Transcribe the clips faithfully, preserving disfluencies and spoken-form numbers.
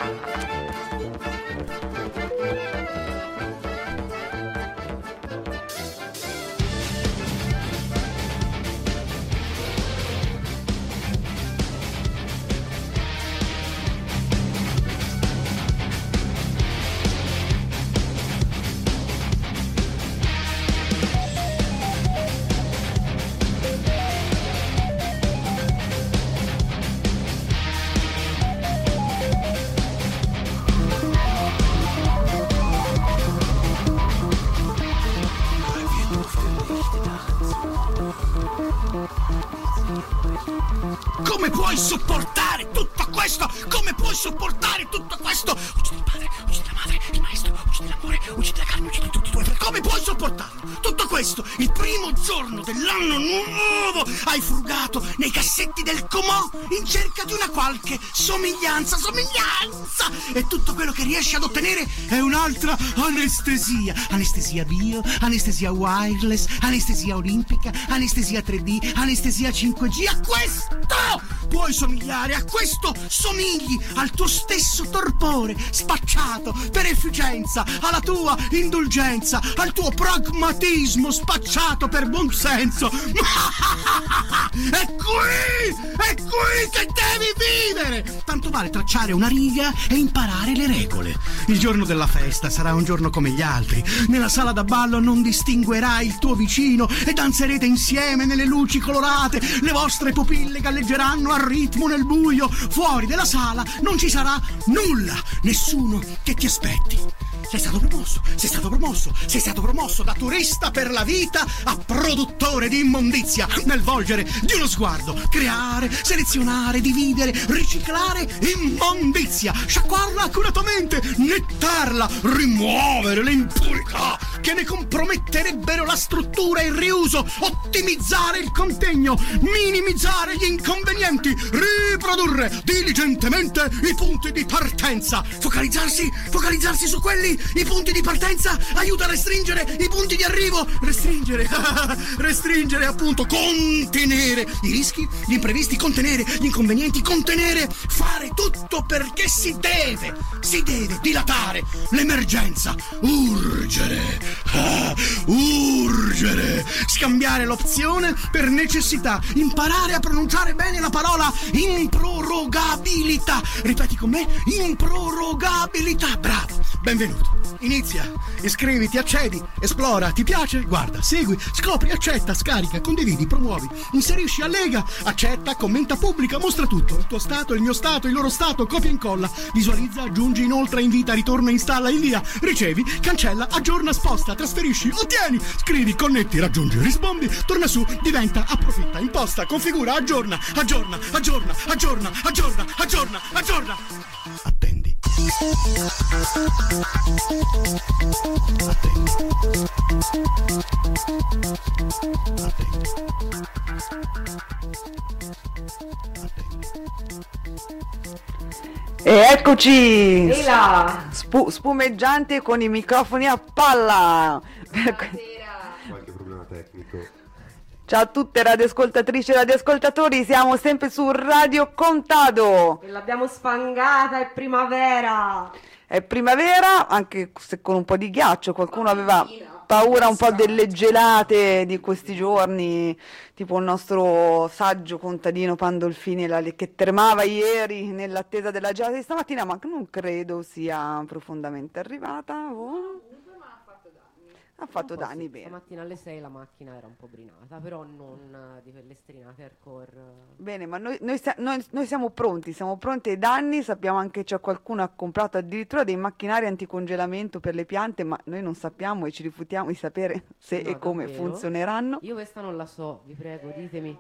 Come puoi sopportare tutto questo? Come puoi sopportare tutto questo? Uccidi il padre, uccidi la madre, il maestro, uccidi l'amore, uccidi la carne, uccidi tutti i tuoi fratelli. Come puoi sopportarlo? Tutto questo, il primo giorno dell'anno nuovo, hai frugato nei cassetti del comò in cerca di una qualche somiglianza, somiglianza! E tutto quello che riesci ad ottenere è un'altra anestesia. Anestesia bio, anestesia wireless, anestesia olimpica, anestesia tre D, anestesia cinque G. A questo puoi somigliare, a questo somigli al tuo stesso torpore spacciato per efficienza, alla tua indulgenza, al tuo pragmatismo spacciato per buonsenso. È qui, è qui che devi vivere. Tanto vale tracciare una riga e imparare le regole. Il giorno della festa sarà un giorno come gli altri. Nella sala da ballo non distinguerai il tuo vicino e danzerete insieme nelle luci colorate. Le vostre pupille galleggeranno al ritmo nel buio. Fuori della sala non ci sarà nulla, nessuno che ti aspetti. Sei stato promosso, sei stato promosso, sei stato promosso da turista per la vita a produttore di immondizia nel volgere di uno sguardo. Creare, selezionare, dividere, riciclare immondizia, sciacquarla accuratamente, nettarla, rimuovere le impurità che ne comprometterebbero la struttura e il riuso, ottimizzare il contegno, minimizzare gli inconvenienti, riprodurre diligentemente i punti di partenza, focalizzarsi, focalizzarsi su quelli. I punti di partenza aiuta a restringere i punti di arrivo. Restringere, restringere appunto, contenere i rischi, gli imprevisti, contenere gli inconvenienti, contenere, fare tutto perché si deve, si deve dilatare l'emergenza, urgere, ah, urgere, scambiare l'opzione per necessità, imparare a pronunciare bene la parola improrogabilità. Ripeti con me, improrogabilità. Bravo, benvenuto. Inizia, iscriviti, accedi, esplora, ti piace? Guarda, segui, scopri, accetta, scarica, condividi, promuovi, inserisci, allega, accetta, commenta, pubblica, mostra tutto, il tuo stato, il mio stato, il loro stato, copia e incolla, visualizza, aggiungi, inoltra, invita, ritorna, installa, invia, ricevi, cancella, aggiorna, sposta, trasferisci, ottieni, scrivi, connetti, raggiungi, rispondi, torna su, diventa, approfitta, imposta, configura, aggiorna, aggiorna, aggiorna, aggiorna, aggiorna, aggiorna, aggiorna. Attendi. Attendi. Attendi. E eccoci! E là! Spu- spumeggianti con i microfoni a palla! Qualche problema tecnico. Ciao a tutte radioascoltatrici e radioascoltatori, siamo sempre su Radio Contado. E l'abbiamo sfangata, è primavera! È primavera, anche se con un po' di ghiaccio, qualcuno aveva paura un po' delle gelate di questi giorni, tipo il nostro saggio contadino Pandolfini la- che tremava ieri nell'attesa della gelata di stamattina, ma non credo sia profondamente arrivata. Oh. Ha fatto danni, bene. Stamattina alle sei la macchina era un po' brinata, però non eh, di quelle strinate hardcore. Bene, ma noi, noi, sia- noi- noi siamo pronti, siamo pronti ai danni, sappiamo anche che c'è qualcuno che ha comprato addirittura dei macchinari anticongelamento per le piante, ma noi non sappiamo e ci rifutiamo di sapere se No, e come davvero? funzioneranno. Io questa non la so, vi prego, ditemi.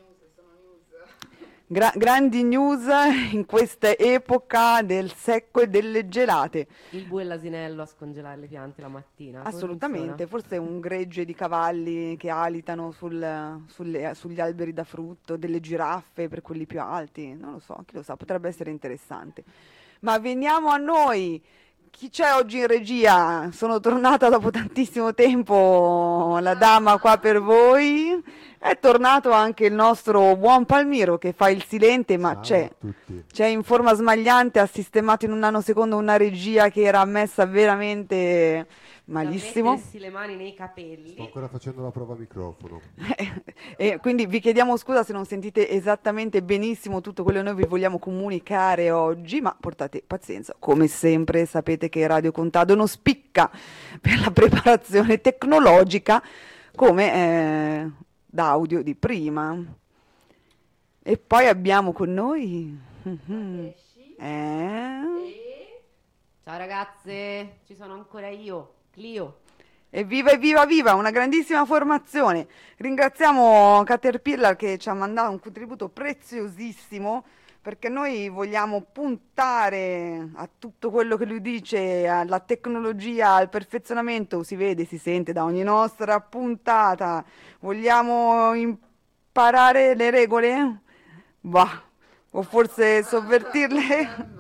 Gra- grandi news in questa epoca del secco e delle gelate. Il bue e l'asinello a scongelare le piante la mattina. come Assolutamente, funziona? forse un gregge di cavalli che alitano sul- sulle- sugli alberi da frutto, delle giraffe per quelli più alti, non lo so, chi lo sa, potrebbe essere interessante. Ma veniamo a noi. Chi c'è oggi in regia? Sono tornata dopo tantissimo tempo, la dama qua per voi, È tornato anche il nostro buon Palmiro che fa il silente, ma Ciao c'è, a tutti. c'è in forma smagliante, ha sistemato in un nanosecondo una regia che era messa veramente malissimo. Da mettersi le mani nei capelli. Sto ancora facendo la prova a microfono. E quindi vi chiediamo scusa se non sentite esattamente benissimo tutto quello che noi vi vogliamo comunicare oggi, ma portate pazienza, come sempre sapete che Radio Contado non spicca per la preparazione tecnologica come eh, d'audio di prima. E poi abbiamo con noi mhm, eh, Ciao ragazze, ci sono ancora io, Clio. evviva, evviva, viva, una grandissima formazione. Ringraziamo Caterpillar che ci ha mandato un contributo preziosissimo, perché noi vogliamo puntare a tutto quello che lui dice, alla tecnologia, al perfezionamento, si vede, si sente da ogni nostra puntata. Vogliamo imparare le regole? Bah, o forse sovvertirle?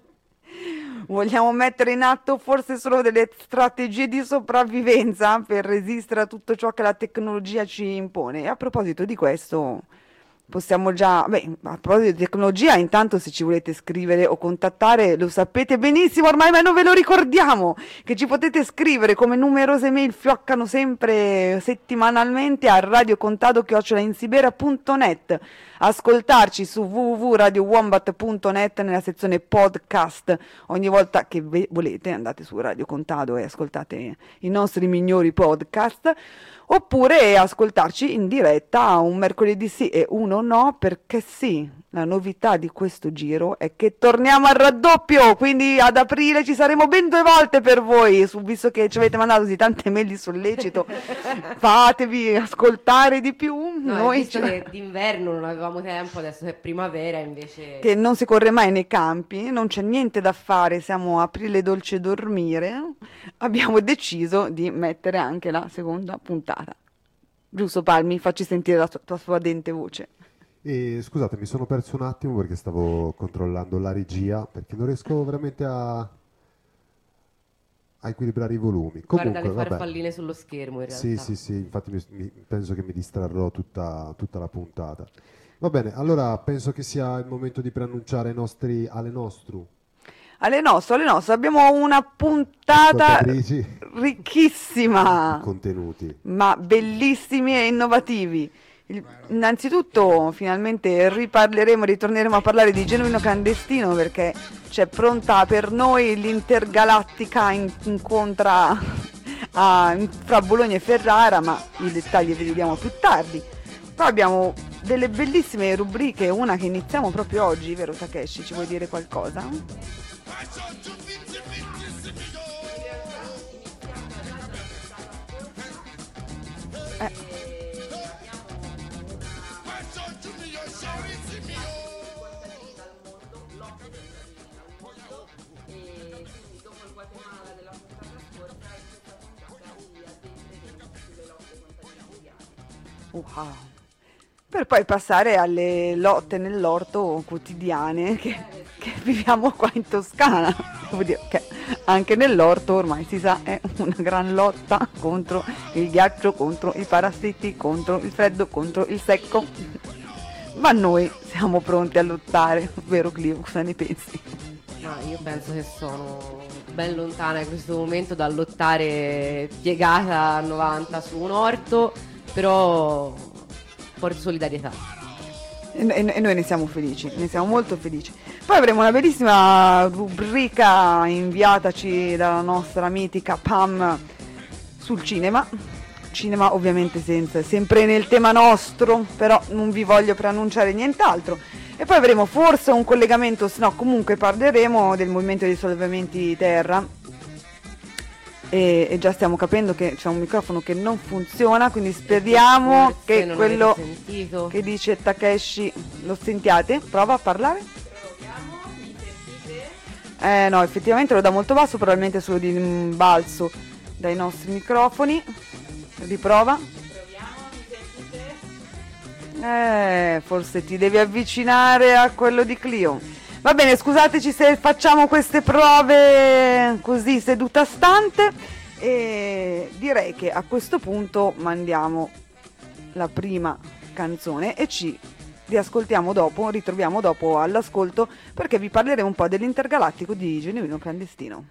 Vogliamo mettere in atto forse solo delle strategie di sopravvivenza per resistere a tutto ciò che la tecnologia ci impone. E a proposito di questo, possiamo già, beh, a proposito di tecnologia, intanto se ci volete scrivere o contattare, lo sapete benissimo ormai, ma non ve lo ricordiamo, che ci potete scrivere come numerose mail fioccano sempre settimanalmente a radiocontado chiocciola insibera punto net, ascoltarci su w w w punto radio wombat punto net nella sezione podcast. Ogni volta che ve- volete andate su Radio Contado e ascoltate i nostri migliori podcast, oppure ascoltarci in diretta un mercoledì sì e uno no, perché sì, la novità di questo giro è che torniamo al raddoppio, quindi ad aprile ci saremo ben due volte per voi, su, visto che ci avete mandato così tante mail di sollecito, fatevi ascoltare di più. No, Noi visto ce- che d'inverno non avevamo tempo, adesso è primavera invece... che non si corre mai nei campi, non c'è niente da fare, siamo a aprile dolce dormire, abbiamo deciso di mettere anche la seconda puntata. Giusto Palmi, facci sentire la tua, tua suadente voce. E scusate, mi sono perso un attimo perché stavo controllando la regia, perché non riesco veramente a, a equilibrare i volumi. Guarda Comunque, le vabbè. farfalline sullo schermo in realtà. Sì, sì, sì, infatti mi- mi- penso che mi distrarrò tutta, tutta la puntata. Va bene, allora penso che sia il momento di preannunciare ai nostri, alle nostru Alle nostre, alle nostre, abbiamo una puntata ascoltatrici ricchissima, contenuti. ma bellissimi e innovativi. Il- innanzitutto, finalmente riparleremo, ritorneremo a parlare di Genuino Clandestino, perché c'è pronta per noi l'intergalattica in- incontra a- fra Bologna e Ferrara, ma i dettagli ve li diamo più tardi. Poi abbiamo delle bellissime rubriche, una che iniziamo proprio oggi, vero Takeshi? Ci vuoi dire qualcosa? Eh. Wow. Per poi passare alle lotte nell'orto quotidiane che, che viviamo qua in Toscana. Devo dire che anche nell'orto ormai si sa è una gran lotta contro il ghiaccio, contro i parassiti, contro il freddo, contro il secco. Ma noi siamo pronti a lottare, vero Clio? Cosa ne pensi? No, io penso che sono ben lontana in questo momento dal lottare piegata a novanta su un orto, però porto solidarietà. E, e- e noi ne siamo felici, ne siamo molto felici. Poi avremo una bellissima rubrica inviataci dalla nostra mitica Pam sul cinema. Cinema ovviamente senza, sempre nel tema nostro, però non vi voglio preannunciare nient'altro. E poi avremo forse un collegamento, se no comunque parleremo del movimento dei sollevamenti terra. E, e già stiamo capendo che c'è un microfono che non funziona, quindi speriamo Forse che non quello avete sentito. che dice Takeshi lo sentiate. Prova a parlare. Eh no, effettivamente lo dà molto basso, probabilmente solo di rimbalzo dai nostri microfoni. Riprova. Eh, forse ti devi avvicinare a quello di Clio. Va bene, scusateci se facciamo queste prove così seduta stante, e direi che a questo punto mandiamo la prima canzone e ci riascoltiamo dopo, ritroviamo dopo all'ascolto, perché vi parleremo un po' dell'Intergalattico di Genuino Clandestino.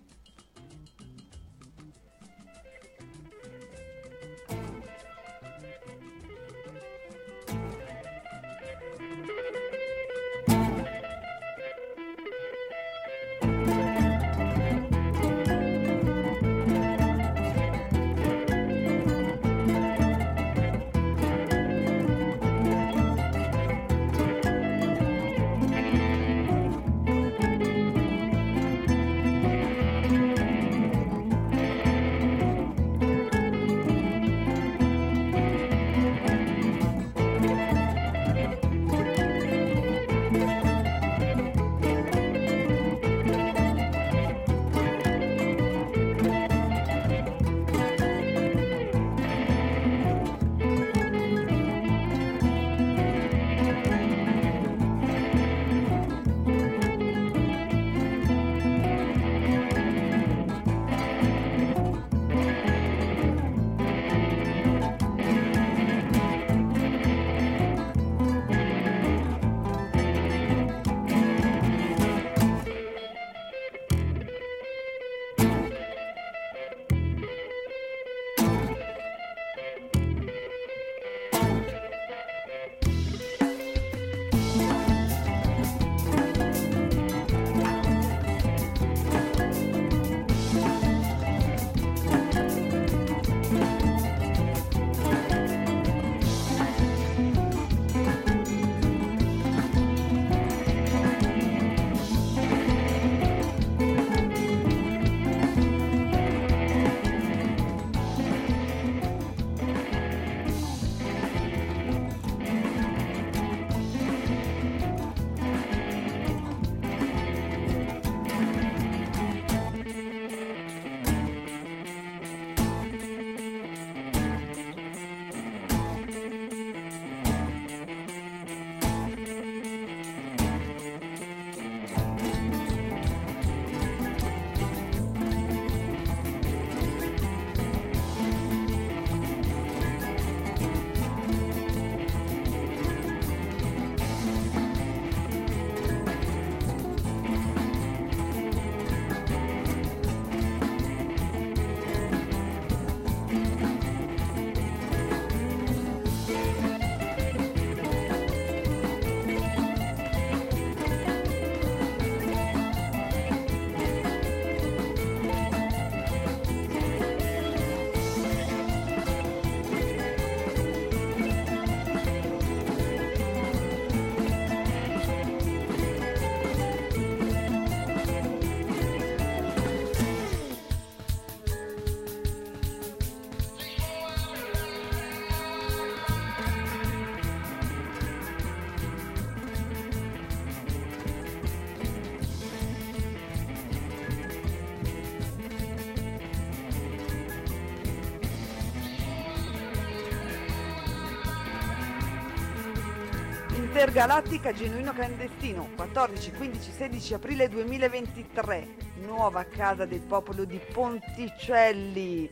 Intergalattica Genuino Clandestino, quattordici, quindici, sedici aprile duemilaventitré, nuova casa del popolo di Ponticelli,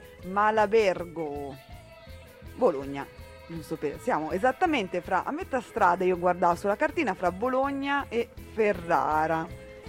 Malabergo, Bologna. Giusto per, siamo esattamente fra, a metà strada, io guardavo sulla cartina, fra Bologna e Ferrara.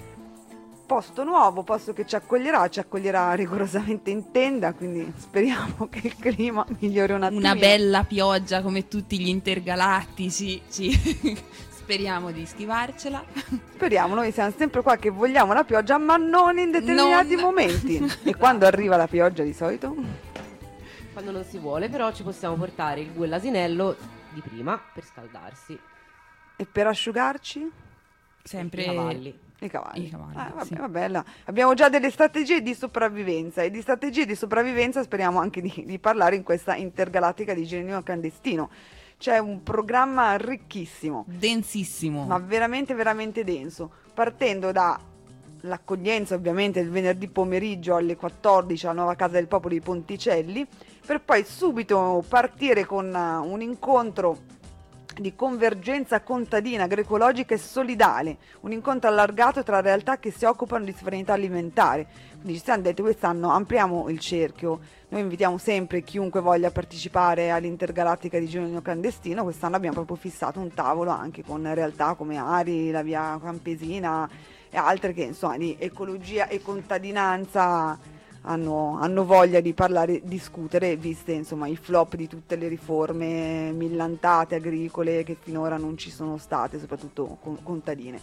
Posto nuovo, posto che ci accoglierà, ci accoglierà rigorosamente in tenda, quindi speriamo che il clima migliori un attimo. Una bella pioggia come tutti gli intergalattici, sì. Speriamo di schivarcela. Speriamo, noi siamo sempre qua che vogliamo la pioggia, ma non in determinati Non... momenti. E quando arriva la pioggia di solito? Quando non si vuole, però ci possiamo portare il bue e l'asinello di prima per scaldarsi. E per asciugarci? Sempre I cavalli. I cavalli. I cavalli, Ah, vabbè, sì. vabbè, là. Abbiamo già delle strategie di sopravvivenza e di strategie di sopravvivenza speriamo anche di, di parlare in questa intergalattica di Genuino Clandestino. C'è un programma ricchissimo, Densissimo. ma veramente veramente denso, partendo da l'accoglienza ovviamente il venerdì pomeriggio alle quattordici alla nuova casa del popolo di Ponticelli, per poi subito partire con uh, un incontro di convergenza contadina, agroecologica e solidale, un incontro allargato tra realtà che si occupano di sovranità alimentare. Quindi ci siamo detti quest'anno ampliamo il cerchio, noi invitiamo sempre chiunque voglia partecipare all'Intergalattica di Giugno Clandestino, quest'anno abbiamo proprio fissato un tavolo anche con realtà come Ari, la Via Campesina e altre che insomma di ecologia e contadinanza Hanno, hanno voglia di parlare, discutere, viste insomma i flop di tutte le riforme millantate agricole che finora non ci sono state, soprattutto con, contadine.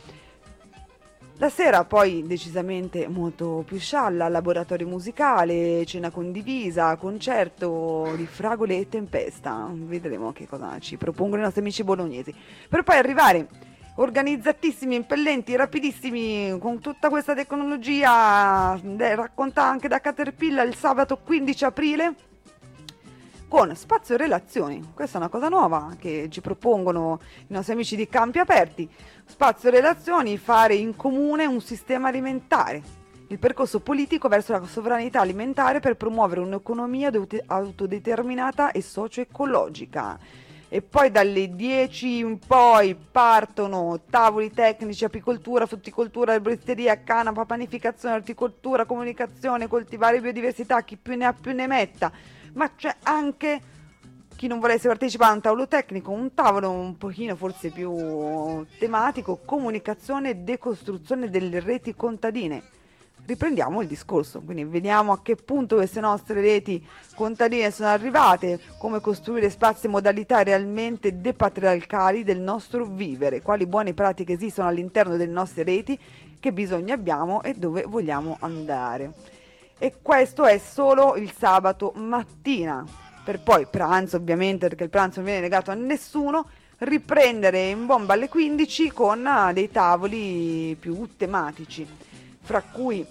La sera poi decisamente molto più scialla, laboratorio musicale, cena condivisa, concerto di Fragole e Tempesta, vedremo che cosa ci propongono i nostri amici bolognesi, per poi arrivare organizzatissimi, impellenti, rapidissimi, con tutta questa tecnologia eh, raccontata anche da Caterpillar il sabato quindici aprile con Spazio Relazioni. Questa è una cosa nuova che ci propongono i nostri amici di Campi Aperti. Spazio Relazioni, fare in comune un sistema alimentare, il percorso politico verso la sovranità alimentare per promuovere un'economia autodeterminata e socio-ecologica. E poi dalle dieci in poi partono tavoli tecnici, apicoltura, frutticoltura, erboristeria, canapa, panificazione, orticoltura, comunicazione, coltivare biodiversità, chi più ne ha più ne metta, ma c'è anche chi non volesse partecipare a un tavolo tecnico, un tavolo un pochino forse più tematico, comunicazione e decostruzione delle reti contadine. Riprendiamo il discorso, quindi vediamo a che punto queste nostre reti contadine sono arrivate, come costruire spazi e modalità realmente depatriarcali del nostro vivere, quali buone pratiche esistono all'interno delle nostre reti, che bisogno abbiamo e dove vogliamo andare. E questo è solo il sabato mattina, per poi pranzo ovviamente, perché il pranzo non viene legato a nessuno, riprendere in bomba alle quindici con dei tavoli più tematici, fra cui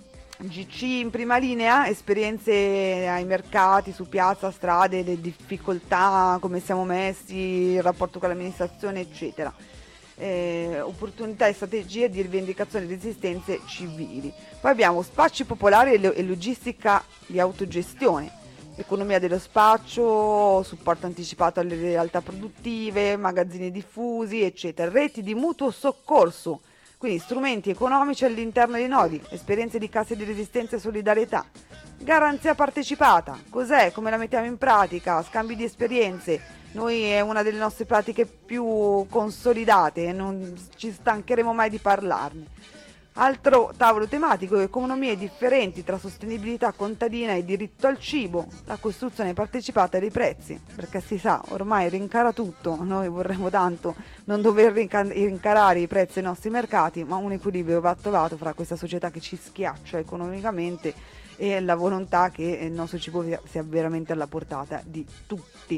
G C in prima linea, esperienze ai mercati, su piazza, strade, le difficoltà, come siamo messi, il rapporto con l'amministrazione, eccetera. Eh, opportunità e strategie di rivendicazione di resistenze civili. Poi abbiamo spacci popolari e, lo- e logistica di autogestione, economia dello spaccio, supporto anticipato alle realtà produttive, magazzini diffusi, eccetera. Reti di mutuo soccorso, quindi strumenti economici all'interno dei nodi, esperienze di casse di resistenza e solidarietà, garanzia partecipata, cos'è, come la mettiamo in pratica, scambi di esperienze, noi è una delle nostre pratiche più consolidate, non ci stancheremo mai di parlarne. Altro tavolo tematico, economie differenti tra sostenibilità contadina e diritto al cibo, la costruzione partecipata dei prezzi, perché si sa, ormai rincara tutto, noi vorremmo tanto non dover rinca- rincarare i prezzi ai nostri mercati, ma un equilibrio va trovato fra questa società che ci schiaccia economicamente e la volontà che il nostro cibo sia veramente alla portata di tutti.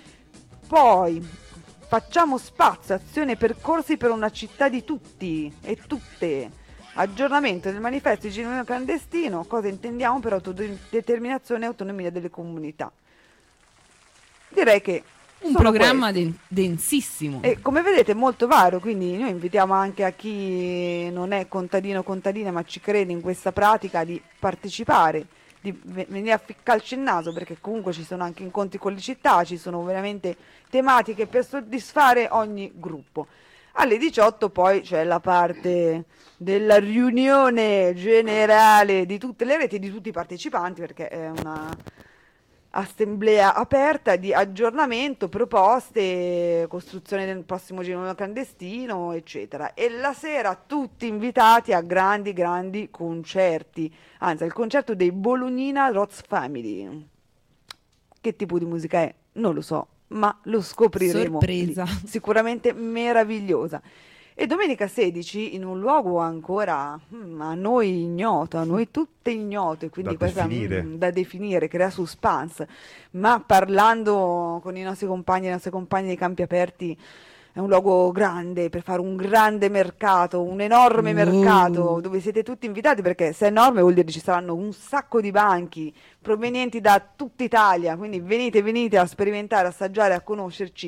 Poi facciamo spazio, azione e percorsi per una città di tutti e tutte. Aggiornamento del manifesto di Giugno Clandestino, cosa intendiamo per autodeterminazione e autonomia delle comunità. Direi che un sono programma questi. den- densissimo. E come vedete molto vario, quindi noi invitiamo anche a chi non è contadino o contadina ma ci crede in questa pratica di partecipare, di ve- venire a ficcarci il naso, perché comunque ci sono anche incontri con le città, ci sono veramente tematiche per soddisfare ogni gruppo. Alle diciotto poi c'è la parte della riunione generale di tutte le reti, di tutti i partecipanti, perché è una assemblea aperta di aggiornamento, proposte, costruzione del prossimo Giugno Clandestino, eccetera. E la sera tutti invitati a grandi, grandi concerti, anzi al concerto dei Bolognina Roz Family. Che tipo di musica è? Non lo so, ma lo scopriremo. Sorpresa. Lì. Sicuramente meravigliosa. E domenica sedici in un luogo ancora mm, a noi ignoto, a noi tutte ignoto, e quindi Da questa definire. mm, da definire, crea suspense, ma parlando con i nostri compagni e le nostre compagne dei Campi Aperti, è un luogo grande per fare un grande mercato, un enorme Uh. mercato dove siete tutti invitati, perché se è enorme vuol dire ci saranno un sacco di banchi provenienti da tutta Italia, quindi venite, venite a sperimentare, assaggiare, a conoscerci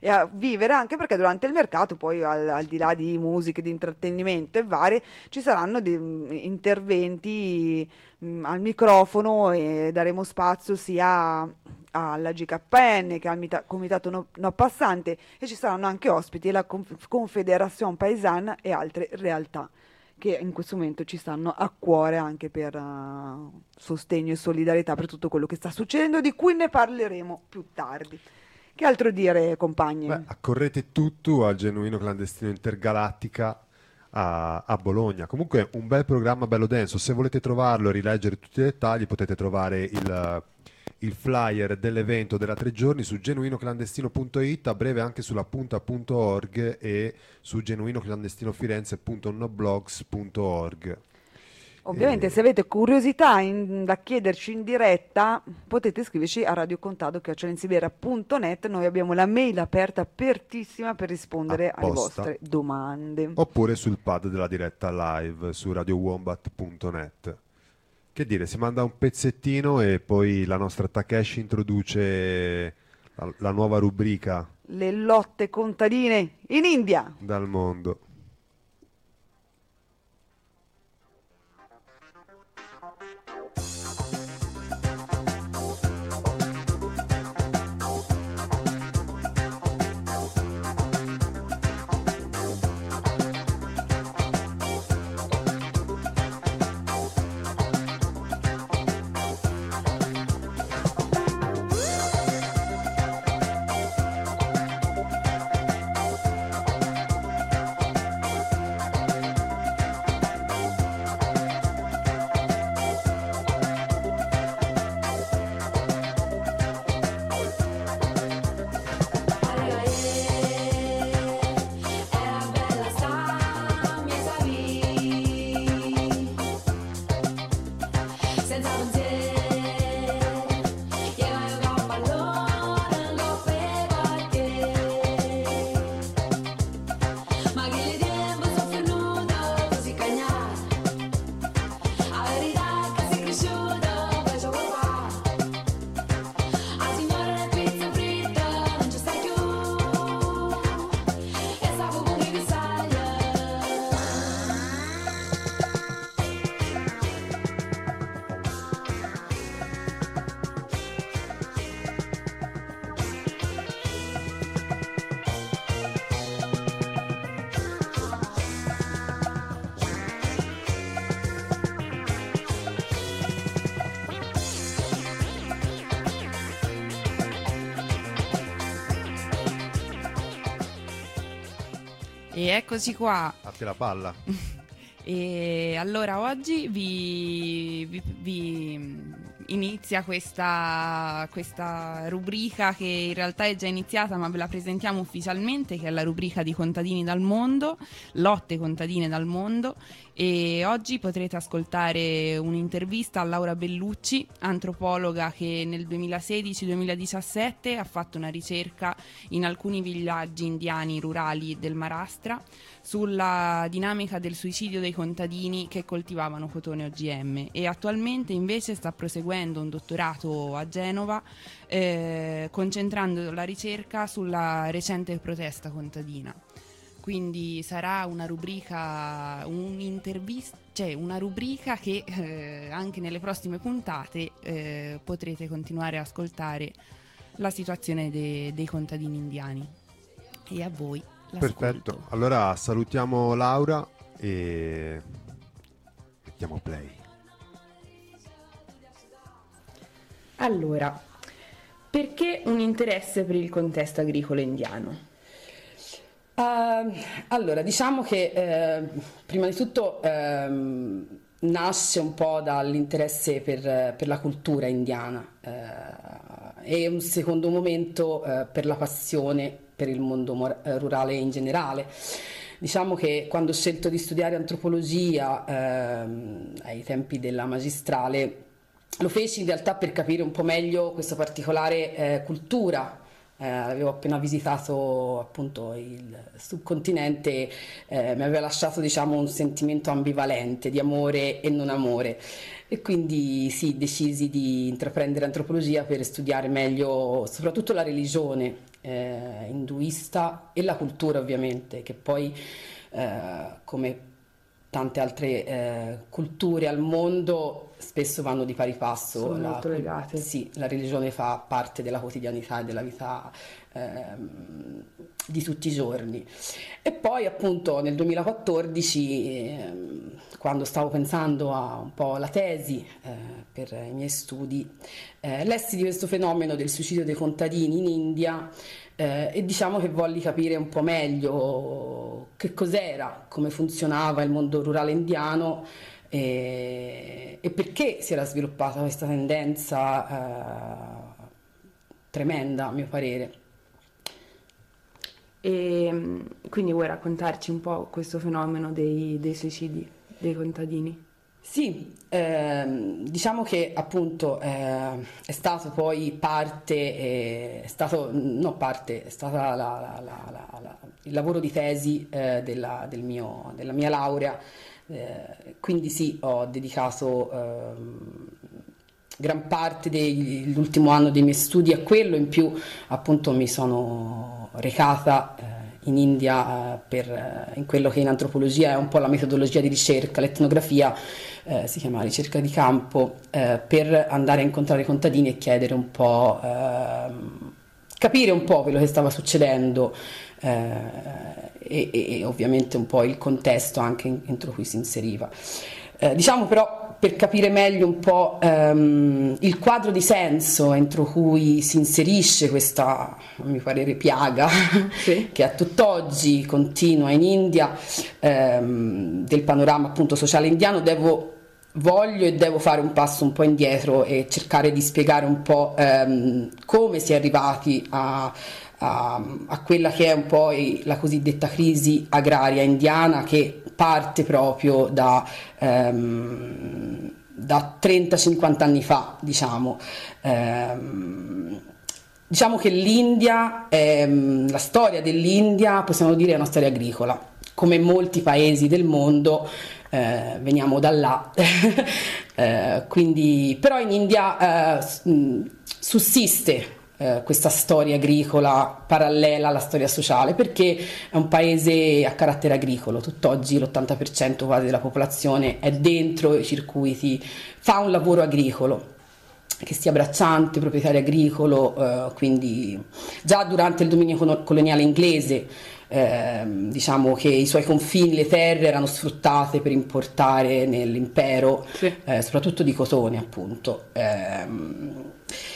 e a vivere, anche perché durante il mercato poi al, al di là di musiche, di intrattenimento e varie, ci saranno dei mm, interventi mm, al microfono e daremo spazio sia alla G K N che al mita- Comitato No, No Passante, e ci saranno anche ospiti della Conf- Confederazione Paesana e altre realtà che in questo momento ci stanno a cuore anche per uh, sostegno e solidarietà per tutto quello che sta succedendo, di cui ne parleremo più tardi. Che altro dire, compagni? Beh, accorrete tutto al Genuino Clandestino Intergalattica a, a Bologna. Comunque un bel programma, bello denso. Se volete trovarlo e rileggere tutti i dettagli, potete trovare il, il flyer dell'evento della tre giorni su genuinoclandestino punto it, a breve anche sulla punta punto org e su genuinoclandestinofirenze punto noblogs punto org. Ovviamente Eh, se avete curiosità in- da chiederci in diretta, potete scriverci a radiocontado chiocciola insibiera punto net. Noi abbiamo la mail aperta, apertissima, per rispondere alle Apposta. vostre domande. Oppure sul pad della diretta live su radio wombat punto net. Che dire, si manda un pezzettino e poi la nostra Takeshi introduce la, la nuova rubrica Le lotte contadine in India. dal mondo. Era bella sta mia vita, senza pensieri, io ero un pallone, non perché, ma che il tempo sono venuto così cagnare, la verità che sei cresciuto, poi c'ho papà, a signora le pizze fritte, non ci stai più. E stavo con i guisaglia. E eccoci qua. A te la palla. E allora oggi vi, vi- vi inizia questa, questa rubrica che in realtà è già iniziata, ma ve la presentiamo ufficialmente, che è la rubrica di Contadini dal mondo, lotte contadine dal mondo. E oggi potrete ascoltare un'intervista a Laura Bellucci, antropologa che nel duemilasedici duemiladiciassette ha fatto una ricerca in alcuni villaggi indiani rurali del Maharashtra sulla dinamica del suicidio dei contadini che coltivavano cotone O G M, e attualmente invece sta proseguendo un dottorato a Genova eh, concentrando la ricerca sulla recente protesta contadina. Quindi sarà una rubrica, un'intervista, cioè una rubrica che eh, anche nelle prossime puntate eh, potrete continuare a ascoltare la situazione de- dei contadini indiani. E a voi l'ascolto. Perfetto. Allora salutiamo Laura e mettiamo play. Allora, perché un interesse per il contesto agricolo indiano? Uh, allora, diciamo che eh, prima di tutto ehm, nasce un po' dall'interesse per, per la cultura indiana eh, e un secondo momento eh, per la passione per il mondo mor- eh, rurale in generale. Diciamo che quando ho scelto di studiare antropologia ehm, ai tempi della magistrale lo feci in realtà per capire un po' meglio questa particolare eh, cultura. Eh, avevo appena visitato appunto il subcontinente, eh, mi aveva lasciato diciamo un sentimento ambivalente di amore e non amore, e quindi sì, decisi di intraprendere antropologia per studiare meglio soprattutto la religione eh, induista e la cultura ovviamente, che poi eh, come tante altre eh, culture al mondo spesso vanno di pari passo. Sono la, molto legate. Sì, la religione fa parte della quotidianità e della vita ehm, di tutti i giorni. E poi appunto nel duemilaquattordici, ehm, quando stavo pensando a un po' la tesi eh, per i miei studi, eh, lessi di questo fenomeno del suicidio dei contadini in India. Eh, e diciamo che volli capire un po' meglio che cos'era, come funzionava il mondo rurale indiano e, e perché si era sviluppata questa tendenza eh, tremenda, a mio parere. E mm, quindi vuoi raccontarci un po' questo fenomeno dei, dei suicidi dei contadini? Sì, ehm, diciamo che appunto eh, è stato poi parte, eh, è stato, no parte, è stata la- la- la- la- la- il lavoro di tesi eh, della, del mio- della mia laurea, eh, quindi sì, ho dedicato ehm, gran parte dell'ultimo anno dei miei studi a quello, in più appunto mi sono recata eh, in India eh, per, eh, in quello che in antropologia è un po' la metodologia di ricerca, l'etnografia, eh, si chiama ricerca di campo, eh, per andare a incontrare i contadini e chiedere un po', ehm, capire un po' quello che stava succedendo eh, e, e- e ovviamente un po' il contesto anche in- entro cui si inseriva. Eh, diciamo però, per capire meglio un po' ehm, il quadro di senso entro cui si inserisce questa, a mio parere, piaga Sì. che a tutt'oggi continua in India, ehm, del panorama appunto sociale indiano, devo, voglio e devo fare un passo un po' indietro e cercare di spiegare un po' ehm, come si è arrivati a, a, a quella che è un po' i- la cosiddetta crisi agraria indiana, che parte proprio da, ehm, da trenta cinquanta anni fa, diciamo. Ehm, diciamo che l'India, ehm, la storia dell'India, possiamo dire, è una storia agricola. Come molti paesi del mondo, eh, veniamo da là. Eh, quindi, però in India eh, s- mh, sussiste eh, questa storia agricola parallela alla storia sociale, perché è un paese a carattere agricolo. Tutt'oggi l'ottanta per cento quasi della popolazione è dentro i circuiti, fa un lavoro agricolo, che sia bracciante, proprietario agricolo, eh, quindi già durante il dominio colo- coloniale inglese, ehm, diciamo che i suoi confini, le terre erano sfruttate per importare nell'impero, Sì. eh, soprattutto di cotone, appunto. Ehm,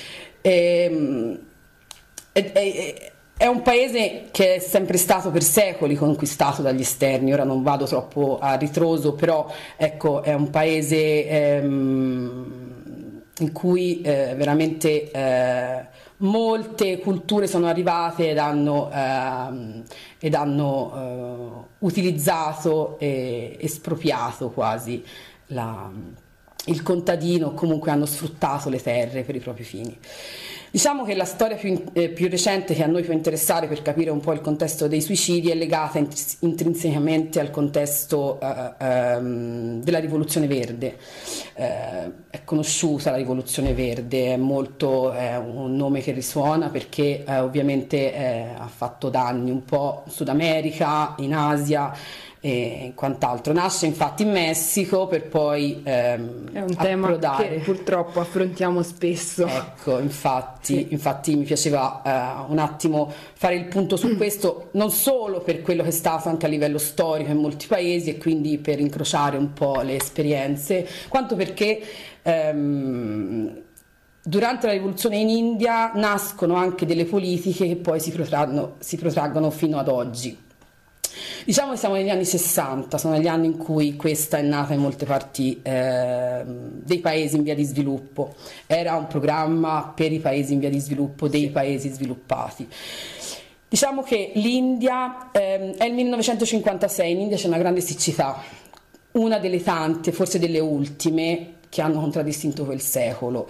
ehm, è, è- è un paese che è sempre stato per secoli conquistato dagli esterni. Ora non vado troppo a ritroso, però ecco, è un paese ehm, in cui eh, veramente eh, molte culture sono arrivate ed hanno, ehm, ed hanno eh, utilizzato e espropriato quasi la- il contadino, comunque hanno sfruttato le terre per i propri fini. Diciamo che la storia più, eh, più recente che a noi può interessare per capire un po' il contesto dei suicidi è legata intris- intrinsecamente al contesto eh, ehm, della rivoluzione verde. Eh, è conosciuta la rivoluzione verde, è molto, è un nome che risuona perché eh, ovviamente eh, ha fatto danni un po' in Sud America, in Asia e quant'altro. Nasce infatti in Messico per poi ehm, È un tema approdare. che purtroppo affrontiamo spesso. Ecco, infatti, Sì. infatti mi piaceva eh, un attimo fare il punto su questo, non solo per quello che è stato anche a livello storico in molti paesi e quindi per incrociare un po' le esperienze, quanto perché ehm, durante la rivoluzione in India nascono anche delle politiche che poi si protraggono, si protraggono fino ad oggi. Diciamo che siamo negli anni sessanta, sono gli anni in cui questa è nata in molte parti ehm, dei paesi in via di sviluppo. Era un programma per i paesi in via di sviluppo, dei paesi sviluppati. Diciamo che l'India ehm, è il millenovecentocinquantasei, in India c'è una grande siccità, una delle tante, forse delle ultime, che hanno contraddistinto quel secolo.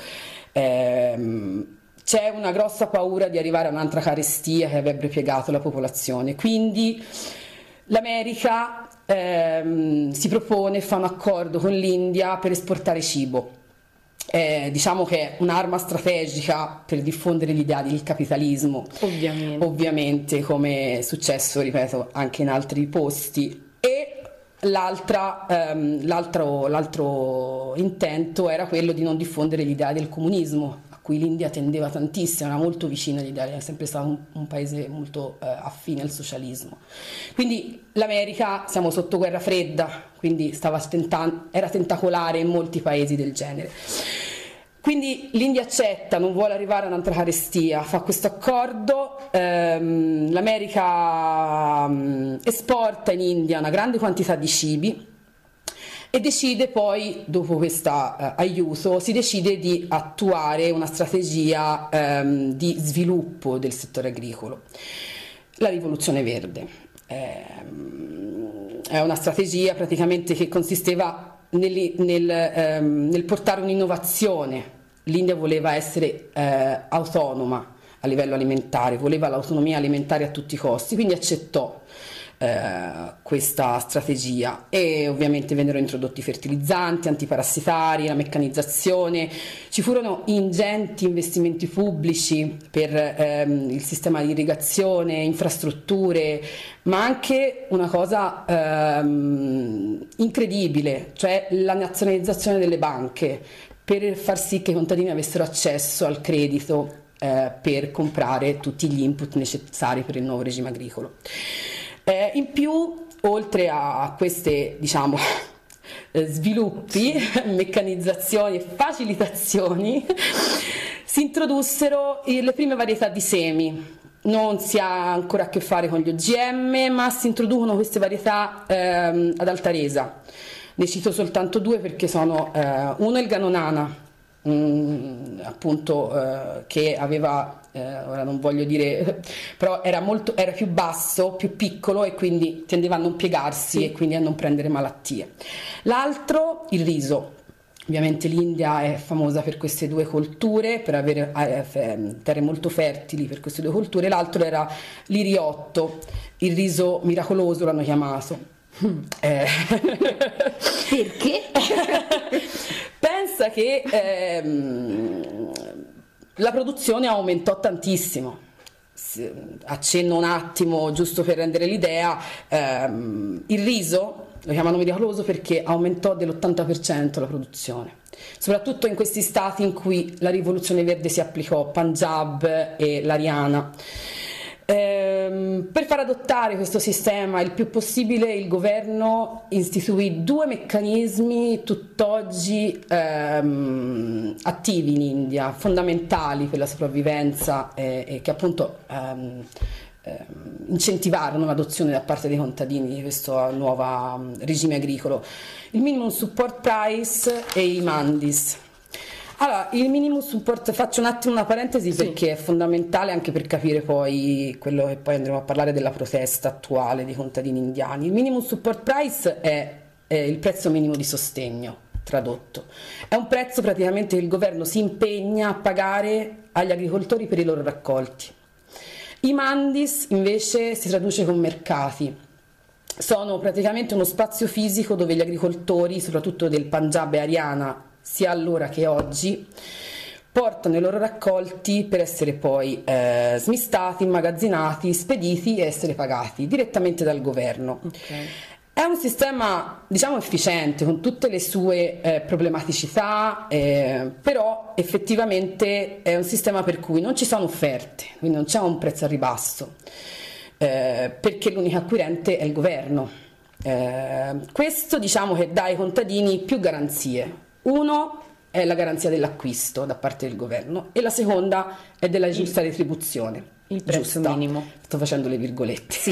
Ehm, c'è una grossa paura di arrivare a un'altra carestia che avrebbe piegato la popolazione, quindi l'America ehm, si propone, fa un accordo con l'India per esportare cibo. eh, diciamo che è un'arma strategica per diffondere l'idea del capitalismo, Ovviamente. ovviamente, come è successo, ripeto, anche in altri posti. E l'altra, ehm, l'altro, l'altro intento era quello di non diffondere l'idea del comunismo, a cui l'India tendeva tantissimo, era molto vicina all'idea, è sempre stato un, un paese molto eh, affine al socialismo. Quindi l'America, siamo sotto guerra fredda, quindi stava tentan- era tentacolare in molti paesi del genere. Quindi l'India accetta, non vuole arrivare a un'altra carestia, fa questo accordo, ehm, l'America ehm, esporta in India una grande quantità di cibi e decide poi, dopo questo eh, aiuto, si decide di attuare una strategia ehm, di sviluppo del settore agricolo, la rivoluzione verde. Ehm, è una strategia praticamente che consisteva nel, nel, ehm, nel portare un'innovazione. L'India voleva essere eh, autonoma a livello alimentare, voleva l'autonomia alimentare a tutti i costi, quindi accettò eh, questa strategia e ovviamente vennero introdotti fertilizzanti, antiparassitari, la meccanizzazione, ci furono ingenti investimenti pubblici per ehm, il sistema di irrigazione, infrastrutture, ma anche una cosa ehm, incredibile, cioè la nazionalizzazione delle banche, per far sì che i contadini avessero accesso al credito eh, per comprare tutti gli input necessari per il nuovo regime agricolo. Eh, in più, oltre a questi, diciamo, eh, sviluppi, meccanizzazioni e facilitazioni, si introdussero le prime varietà di semi. Non si ha ancora a che fare con gli O G M, ma si introducono queste varietà ehm, ad alta resa. Ne cito soltanto due perché sono eh, uno è il grano nana, mh, appunto eh, che aveva, eh, ora non voglio dire, però era, molto, era più basso, più piccolo e quindi tendeva a non piegarsi, sì, e quindi a non prendere malattie. L'altro, il riso. Ovviamente l'India è famosa per queste due colture, per avere eh, terre molto fertili per queste due colture. L'altro era l'iriotto, il riso miracoloso l'hanno chiamato. Eh. Perché? Pensa che ehm, la produzione aumentò tantissimo. Accenno un attimo, giusto per rendere l'idea, ehm, il riso lo chiamano miracoloso perché aumentò dell'ottanta per cento la produzione, soprattutto in questi stati in cui la rivoluzione verde si applicò, Punjab e l'Haryana. Ehm, per far adottare questo sistema il più possibile il governo istituì due meccanismi tutt'oggi ehm, attivi in India, fondamentali per la sopravvivenza e, e che appunto ehm, ehm, incentivarono l'adozione da parte dei contadini di questo nuovo regime agricolo: il minimum support price e i mandis. Allora, il minimum support, faccio un attimo una parentesi, sì, perché è fondamentale anche per capire poi quello che poi andremo a parlare della protesta attuale dei contadini indiani. Il minimum support price è, è il prezzo minimo di sostegno, tradotto. È un prezzo praticamente che il governo si impegna a pagare agli agricoltori per i loro raccolti. I mandis invece si traduce con mercati. Sono praticamente uno spazio fisico dove gli agricoltori, soprattutto del Punjab e Haryana, sia allora che oggi, portano i loro raccolti per essere poi eh, smistati, immagazzinati, spediti e essere pagati direttamente dal governo. Okay. È un sistema, diciamo, efficiente, con tutte le sue eh, problematicità, eh, però effettivamente è un sistema per cui non ci sono offerte, quindi non c'è un prezzo a ribasso, eh, perché l'unico acquirente è il governo. Eh, questo, diciamo, che dà ai contadini più garanzie. Uno è la garanzia dell'acquisto da parte del governo e la seconda è della giusta retribuzione. Il prezzo Giusta. minimo. Sto facendo le virgolette. Sì.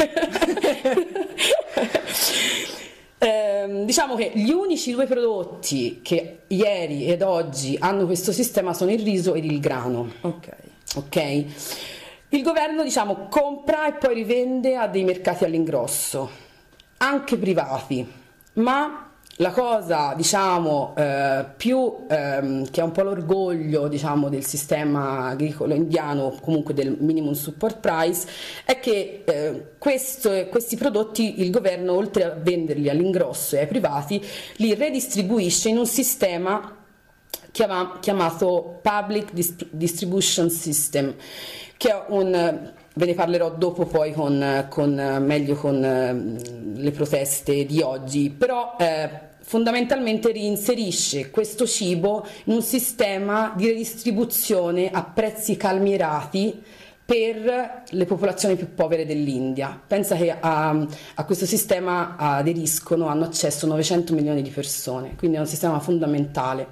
eh, diciamo che gli unici due prodotti che ieri ed oggi hanno questo sistema sono il riso ed il grano. Ok. Ok? Il governo, diciamo, compra e poi rivende a dei mercati all'ingrosso, anche privati, ma la cosa, diciamo, eh, più ehm, che è un po' l'orgoglio, diciamo, del sistema agricolo indiano, comunque del minimum support price, è che eh, questo, questi prodotti il governo, oltre a venderli all'ingrosso e ai privati, li redistribuisce in un sistema chiama- chiamato Public Dis- Distribution System, che è un... Ve ne parlerò dopo poi con, con, meglio con eh, le proteste di oggi, però eh, fondamentalmente reinserisce questo cibo in un sistema di redistribuzione a prezzi calmierati per le popolazioni più povere dell'India. Pensa che a, a questo sistema aderiscono, hanno accesso novecento milioni di persone, quindi è un sistema fondamentale.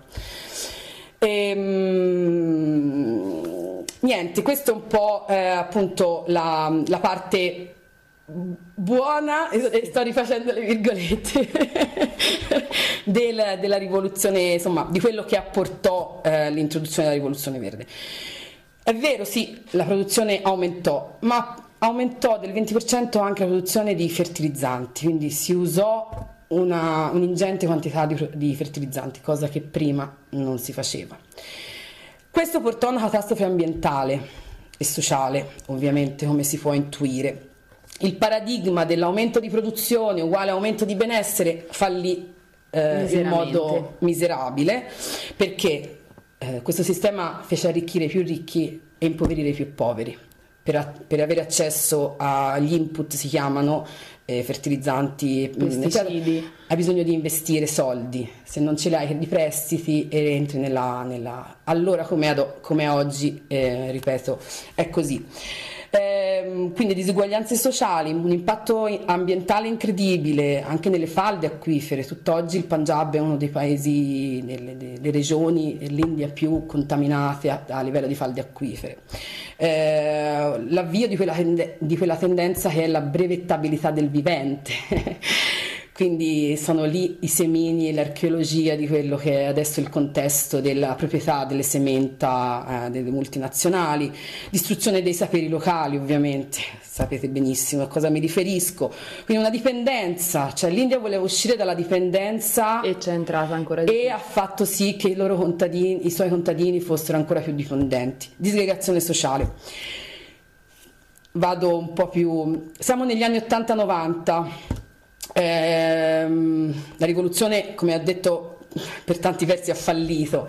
Ehm, niente, questo è un po' eh, appunto la, la parte buona, e sto rifacendo le virgolette, del, della rivoluzione, insomma, di quello che apportò eh, l'introduzione della rivoluzione verde. È vero, sì, la produzione aumentò, ma aumentò del venti per cento anche la produzione di fertilizzanti, quindi si usò una, un'ingente quantità di, di fertilizzanti, cosa che prima non si faceva. Questo portò a una catastrofe ambientale e sociale, ovviamente, come si può intuire. Il paradigma dell'aumento di produzione uguale aumento di benessere fallì eh, in modo miserabile, perché eh, questo sistema fece arricchire i più ricchi e impoverire i più poveri. Per, a, per avere accesso agli input, si chiamano eh, fertilizzanti, pesticidi, hai bisogno di investire soldi, se non ce li hai di prestiti e entri nella, nella... allora come, ad, come oggi, eh, ripeto, è così. Eh, quindi disuguaglianze sociali, un impatto ambientale incredibile anche nelle falde acquifere. Tutt'oggi il Punjab è uno dei paesi, delle, delle regioni dell'India più contaminate a, a livello di falde acquifere. Eh, l'avvio di quella, di quella tendenza che è la brevettabilità del vivente. Quindi sono lì i semini e l'archeologia di quello che è adesso il contesto della proprietà delle sementa eh, delle multinazionali, distruzione dei saperi locali, ovviamente, sapete benissimo a cosa mi riferisco. Quindi una dipendenza, cioè l'India voleva uscire dalla dipendenza e c'è entrata ancora di più. E ha fatto sì che i loro contadini, i suoi contadini fossero ancora più dipendenti. Disgregazione sociale. Vado un po' più... Siamo negli anni ottanta novanta. Ehm, la rivoluzione, come ho detto, per tanti versi ha fallito.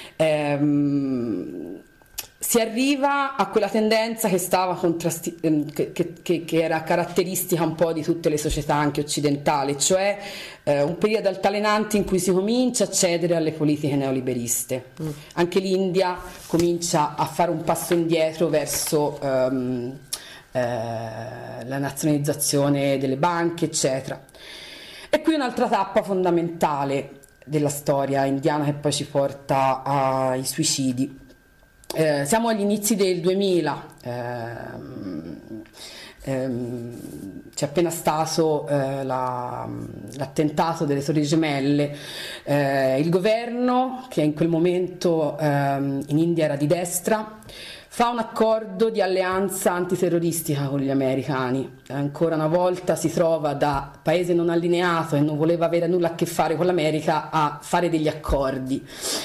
Ehm, si arriva a quella tendenza che, stava contrasti- che, che, che era caratteristica un po' di tutte le società anche occidentali, cioè eh, un periodo altalenante in cui si comincia a cedere alle politiche neoliberiste. Mm. Anche l'India comincia a fare un passo indietro verso ehm, eh, la nazionalizzazione delle banche, eccetera. E qui un'altra tappa fondamentale della storia indiana che poi ci porta ai suicidi. Eh, siamo agli inizi del duemila, ehm, ehm, c'è appena stato eh, la, l'attentato delle Torri Gemelle. Eh, il governo, che in quel momento ehm, in India era di destra, fa un accordo di alleanza antiterroristica con gli americani. Ancora una volta si trova da paese non allineato e non voleva avere nulla a che fare con l'America a fare degli accordi.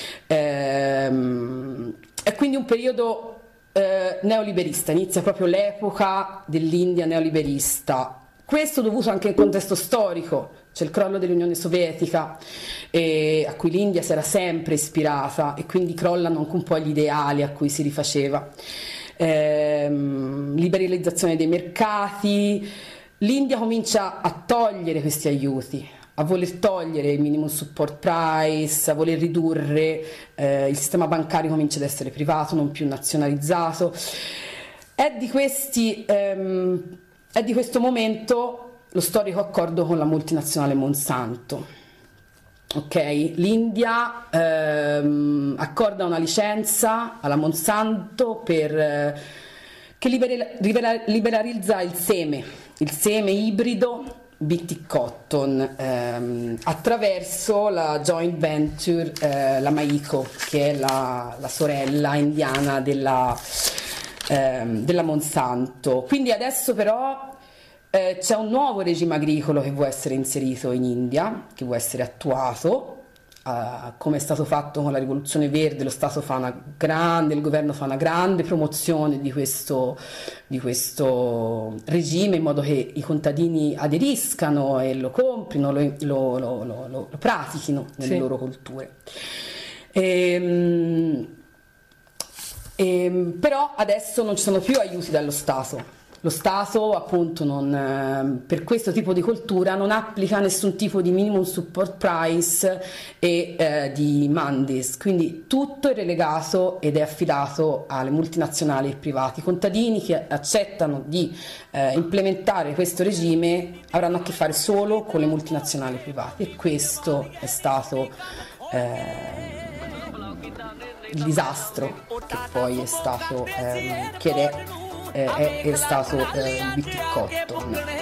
Ehm, è quindi un periodo eh, neoliberista, inizia proprio l'epoca dell'India neoliberista. Questo dovuto anche al contesto storico, c'è il crollo dell'Unione Sovietica eh, a cui l'India si era sempre ispirata e quindi crollano anche un po' gli ideali a cui si rifaceva. Ehm, liberalizzazione dei mercati, l'India comincia a togliere questi aiuti, a voler togliere il minimum support price, a voler ridurre, eh, il sistema bancario comincia ad essere privato, non più nazionalizzato. È di questi, ehm, è di questo momento lo storico accordo con la multinazionale Monsanto. Ok, l'India ehm, accorda una licenza alla Monsanto per, eh, che libera, libera, liberalizza il seme, il seme ibrido B T Cotton ehm, attraverso la joint venture, eh, la Maico, che è la, la sorella indiana della, ehm, della Monsanto. Quindi adesso però Eh, c'è un nuovo regime agricolo che vuole essere inserito in India, che vuole essere attuato, eh, come è stato fatto con la rivoluzione verde. Lo Stato fa una grande, il governo fa una grande promozione di questo, di questo regime in modo che i contadini aderiscano e lo comprino, lo, lo, lo, lo, lo pratichino nelle sì. loro culture. Ehm, ehm, però adesso non ci sono più aiuti dallo Stato. Lo Stato appunto non, eh, per questo tipo di cultura non applica nessun tipo di minimum support price e eh, di mandis, quindi tutto è relegato ed è affidato alle multinazionali e privati. I contadini che accettano di eh, implementare questo regime avranno a che fare solo con le multinazionali e privati, e questo è stato eh, il disastro che poi è stato eh, che è È, è, è stato eh, il bitticotto.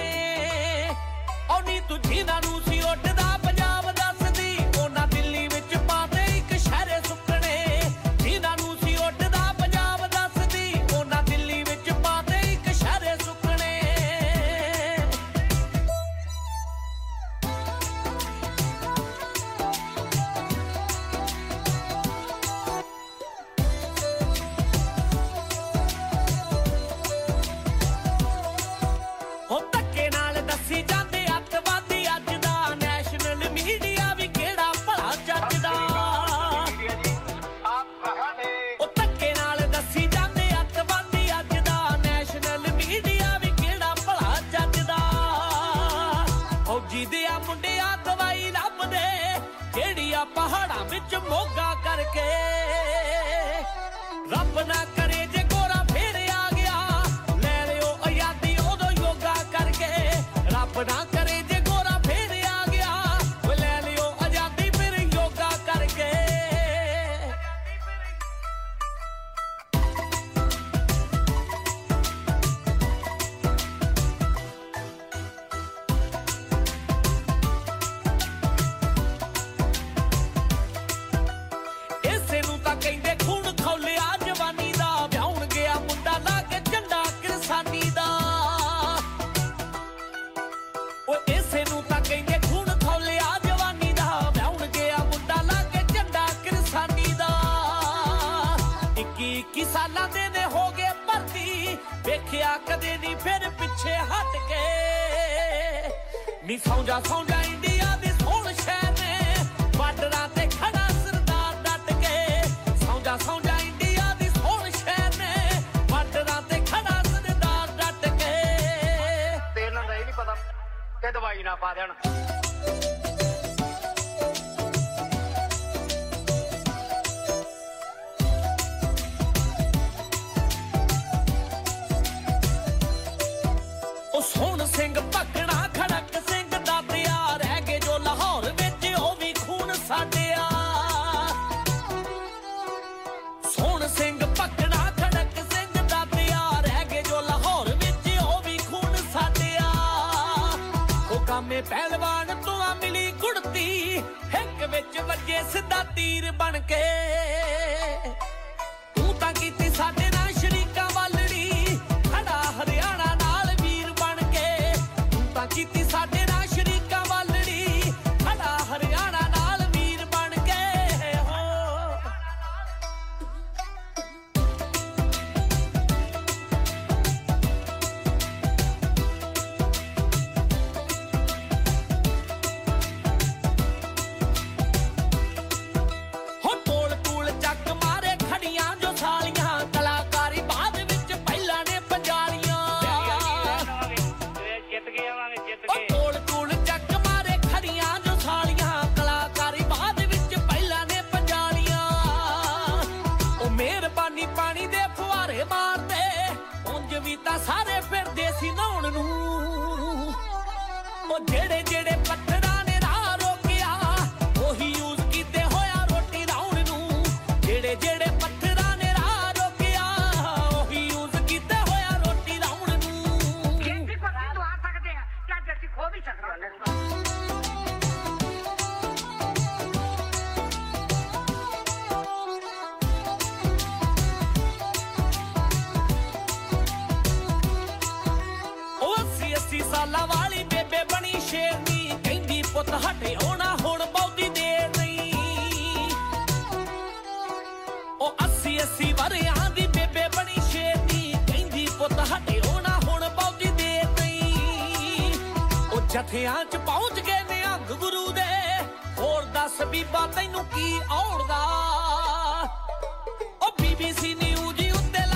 ਜਥਿਆਂ ਚ ਪਹੁੰਚ ਗਏ ਨਿਹੰਗ ਗੁਰੂ ਦੇ, ਹੋਰ ਦੱਸ ਬੀਬਾ ਤੈਨੂੰ ਕੀ ਔੜਦਾ।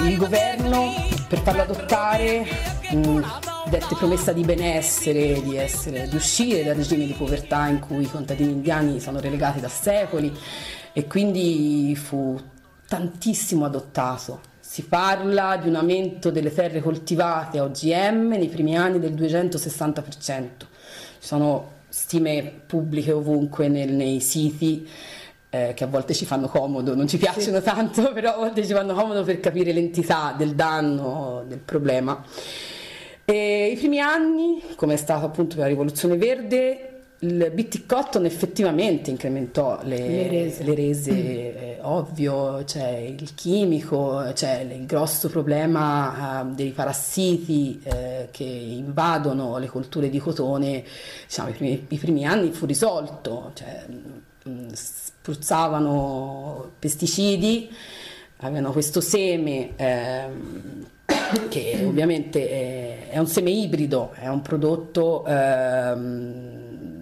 il governo, per farlo adottare, mh, dette promessa di benessere, di, essere, di uscire dal regime di povertà in cui i contadini indiani sono relegati da secoli, e quindi fu tantissimo adottato. Si parla di un aumento delle terre coltivate a O G M nei primi anni del duecentosessanta per cento. Ci sono stime pubbliche ovunque nel- nei siti, eh, che a volte ci fanno comodo, non ci piacciono tanto, però a volte ci fanno comodo per capire l'entità del danno, del problema. E i primi anni, come è stato appunto per la rivoluzione verde, il B T Cotton effettivamente incrementò le, Le rese. le rese, eh, ovvio, c'è il chimico, c'è il grosso problema eh, dei parassiti eh, che invadono le colture di cotone. Diciamo, i primi, i primi anni fu risolto, cioè, mh, spruzzavano pesticidi, avevano questo seme ehm, che ovviamente è, è un seme ibrido, è un prodotto ehm,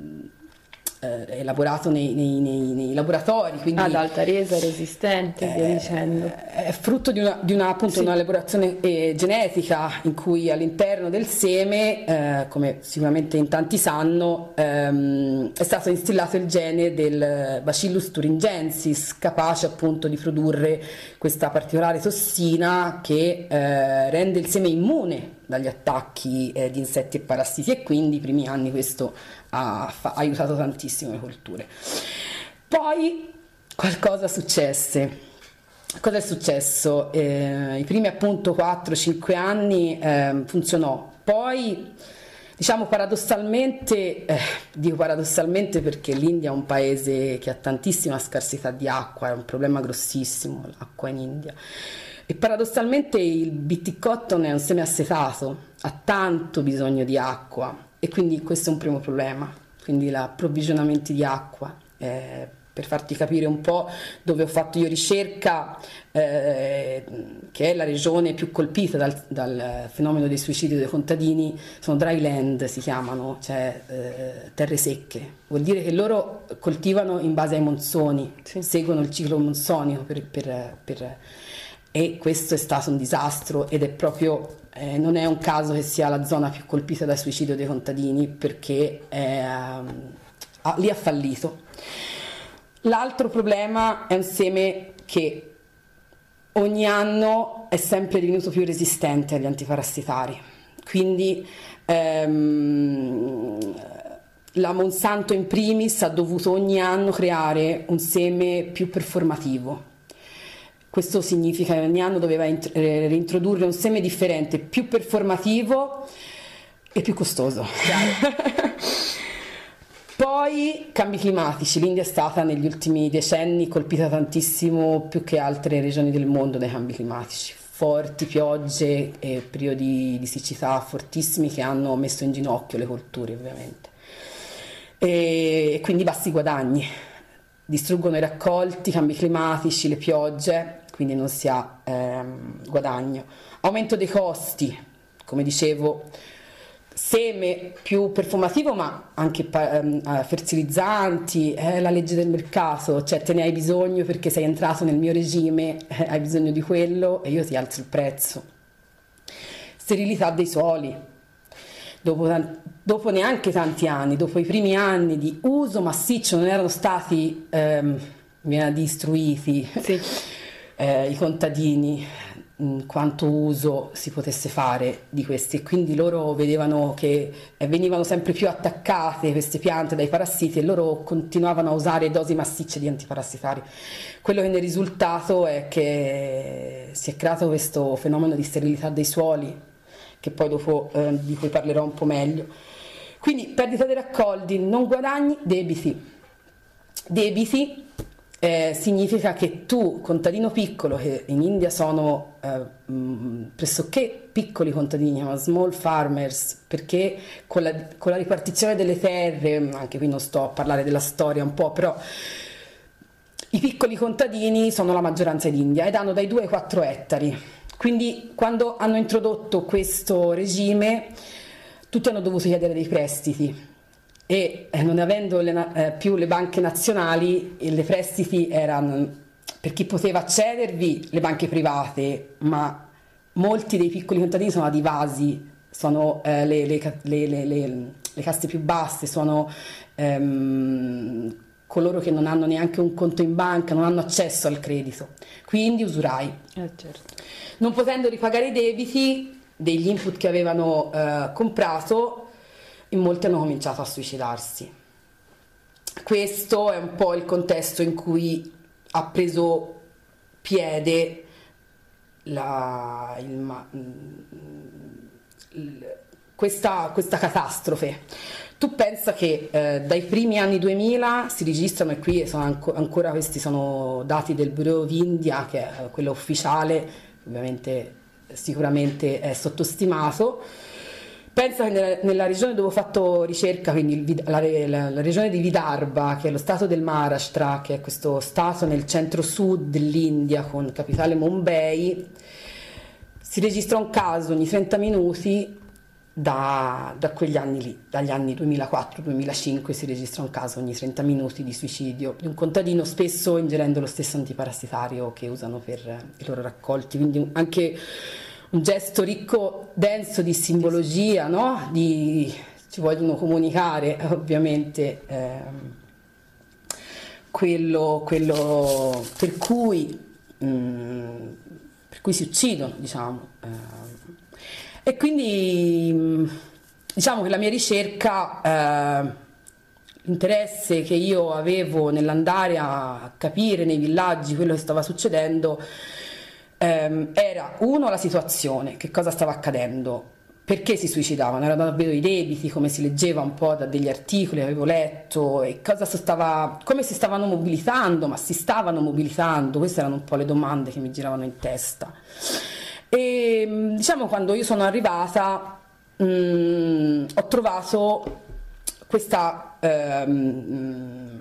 eh, elaborato nei, nei- nei- nei laboratori, quindi Ad alta resa, resistente, via dicendo. è frutto di una, di una, appunto, Sì. una elaborazione eh, genetica in cui all'interno del seme, eh, come sicuramente in tanti sanno, ehm, è stato instillato il gene del Bacillus thuringiensis, capace appunto di produrre questa particolare tossina che eh, rende il seme immune dagli attacchi eh, di insetti e parassiti, e quindi i primi anni questo ha, fa- ha aiutato tantissimo le colture. Poi qualcosa successe. Cosa è successo? Eh, I primi appunto quattro cinque anni eh, funzionò, poi diciamo paradossalmente, eh, dico paradossalmente perché l'India è un paese che ha tantissima scarsità di acqua, è un problema grossissimo l'acqua in India, e paradossalmente il B T Cotton è un seme assetato, ha tanto bisogno di acqua, e quindi questo è un primo problema, quindi l'approvvigionamento di acqua. Eh, per farti capire un po' dove ho fatto io ricerca, eh, che è la regione più colpita dal, dal fenomeno dei suicidi dei contadini, sono dry land, si chiamano, cioè eh, terre secche. Vuol dire che loro coltivano in base ai monsoni, Sì. seguono il ciclo monsonico per, per- per- e questo è stato un disastro, ed è proprio, eh, non è un caso che sia la zona più colpita dal suicidio dei contadini, perché è, um, ha- lì ha fallito. L'altro problema è un seme che ogni anno è sempre divenuto più resistente agli antiparassitari, quindi ehm, la Monsanto in primis ha dovuto ogni anno creare un seme più performativo. Questo significa che ogni anno doveva int- eh, reintrodurre un seme differente, più performativo e più costoso. Poi cambi climatici. L'India è stata negli ultimi decenni colpita tantissimo, più che altre regioni del mondo, dai cambi climatici. Forti piogge e periodi di siccità fortissimi che hanno messo in ginocchio le colture, ovviamente. E, e quindi bassi guadagni. Distruggono i raccolti, cambi climatici, le piogge, quindi non si ha ehm, guadagno. Aumento dei costi, come dicevo, seme più performativo, ma anche pa- ehm, fertilizzanti, è la legge del mercato, cioè te ne hai bisogno perché sei entrato nel mio regime, eh, hai bisogno di quello e io ti alzo il prezzo. Sterilità dei suoli. Dopo, tan- dopo neanche tanti anni, dopo i primi anni di uso massiccio, non erano stati ehm, viene distruiti Sì. eh, i contadini, mh, quanto uso si potesse fare di questi, e quindi loro vedevano che eh, venivano sempre più attaccate queste piante dai parassiti, e loro continuavano a usare dosi massicce di antiparassitari. Quello che ne è risultato è che si è creato questo fenomeno di sterilità dei suoli, che poi dopo eh, di cui parlerò un po' meglio. Quindi perdita dei raccolti, non guadagni, debiti. Debiti eh, significa che tu, contadino piccolo, che in India sono eh, mh, pressoché piccoli contadini, ma small farmers, perché con la, con la ripartizione delle terre, anche qui non sto a parlare della storia un po', però i piccoli contadini sono la maggioranza in India ed hanno dai due ai quattro ettari. Quindi quando hanno introdotto questo regime tutti hanno dovuto chiedere dei prestiti e eh, non avendo le na- eh, più le banche nazionali, eh, le prestiti erano per chi poteva accedervi, le banche private, ma molti dei piccoli contadini sono adivasi, sono eh, le, le, ca- le- le- le- le caste più basse, sono ehm, coloro che non hanno neanche un conto in banca, non hanno accesso al credito, quindi usurai. Eh, certo. Non potendo ripagare i debiti degli input che avevano eh, comprato, in molti hanno cominciato a suicidarsi. Questo è un po' il contesto in cui ha preso piede la, il, ma- il- questa, questa catastrofe. Tu pensa che eh, dai primi anni duemila si registrano, e qui sono anco- ancora questi sono dati del Bureau of India, che è eh, quello ufficiale, ovviamente sicuramente è sottostimato. Pensa che nella, nella regione dove ho fatto ricerca, quindi il Vid- la, la- la regione di Vidarbha, che è lo stato del Maharashtra, che è questo stato nel centro-sud dell'India con capitale Mumbai, si registra un caso ogni trenta minuti da, da quegli anni lì, dagli anni duemilaquattro duemilacinque si registra un caso ogni trenta minuti di suicidio di un contadino, spesso ingerendo lo stesso antiparassitario che usano per i loro raccolti, quindi anche un gesto ricco, denso di simbologia, no? Di, ci vogliono comunicare ovviamente ehm, quello, quello per cui mh, per cui si uccidono, diciamo. ehm. E quindi mh, diciamo che la mia ricerca, eh, l'interesse che io avevo nell'andare a capire nei villaggi quello che stava succedendo, ehm, era uno la situazione, che cosa stava accadendo, perché si suicidavano, erano davvero i debiti, come si leggeva un po' da degli articoli, avevo letto, e cosa si stava, come si stavano mobilitando, ma si stavano mobilitando, queste erano un po' le domande che mi giravano in testa. E diciamo, quando io sono arrivata mh, ho trovato questa ehm,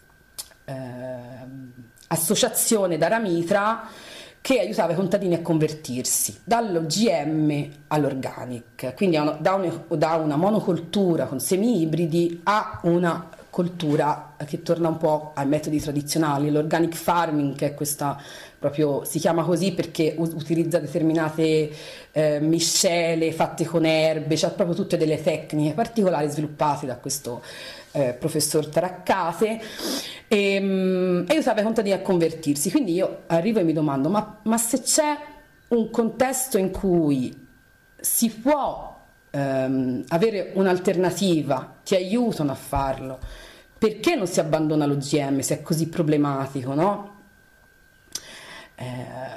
ehm, associazione Dara Mitra che aiutava i contadini a convertirsi dall'O G M all'organic, quindi da, un, da una monocoltura con semi ibridi a una coltura che torna un po' ai metodi tradizionali, l'organic farming, che è questa proprio, si chiama così perché utilizza determinate eh, miscele fatte con erbe, cioè proprio tutte delle tecniche particolari sviluppate da questo eh, professor Taraccate, e um, aiutava i contadini a convertirsi. Quindi io arrivo e mi domando, ma, ma se c'è un contesto in cui si può ehm, avere un'alternativa, ti aiutano a farlo, perché non si abbandona l'O G M se è così problematico, no? Eh,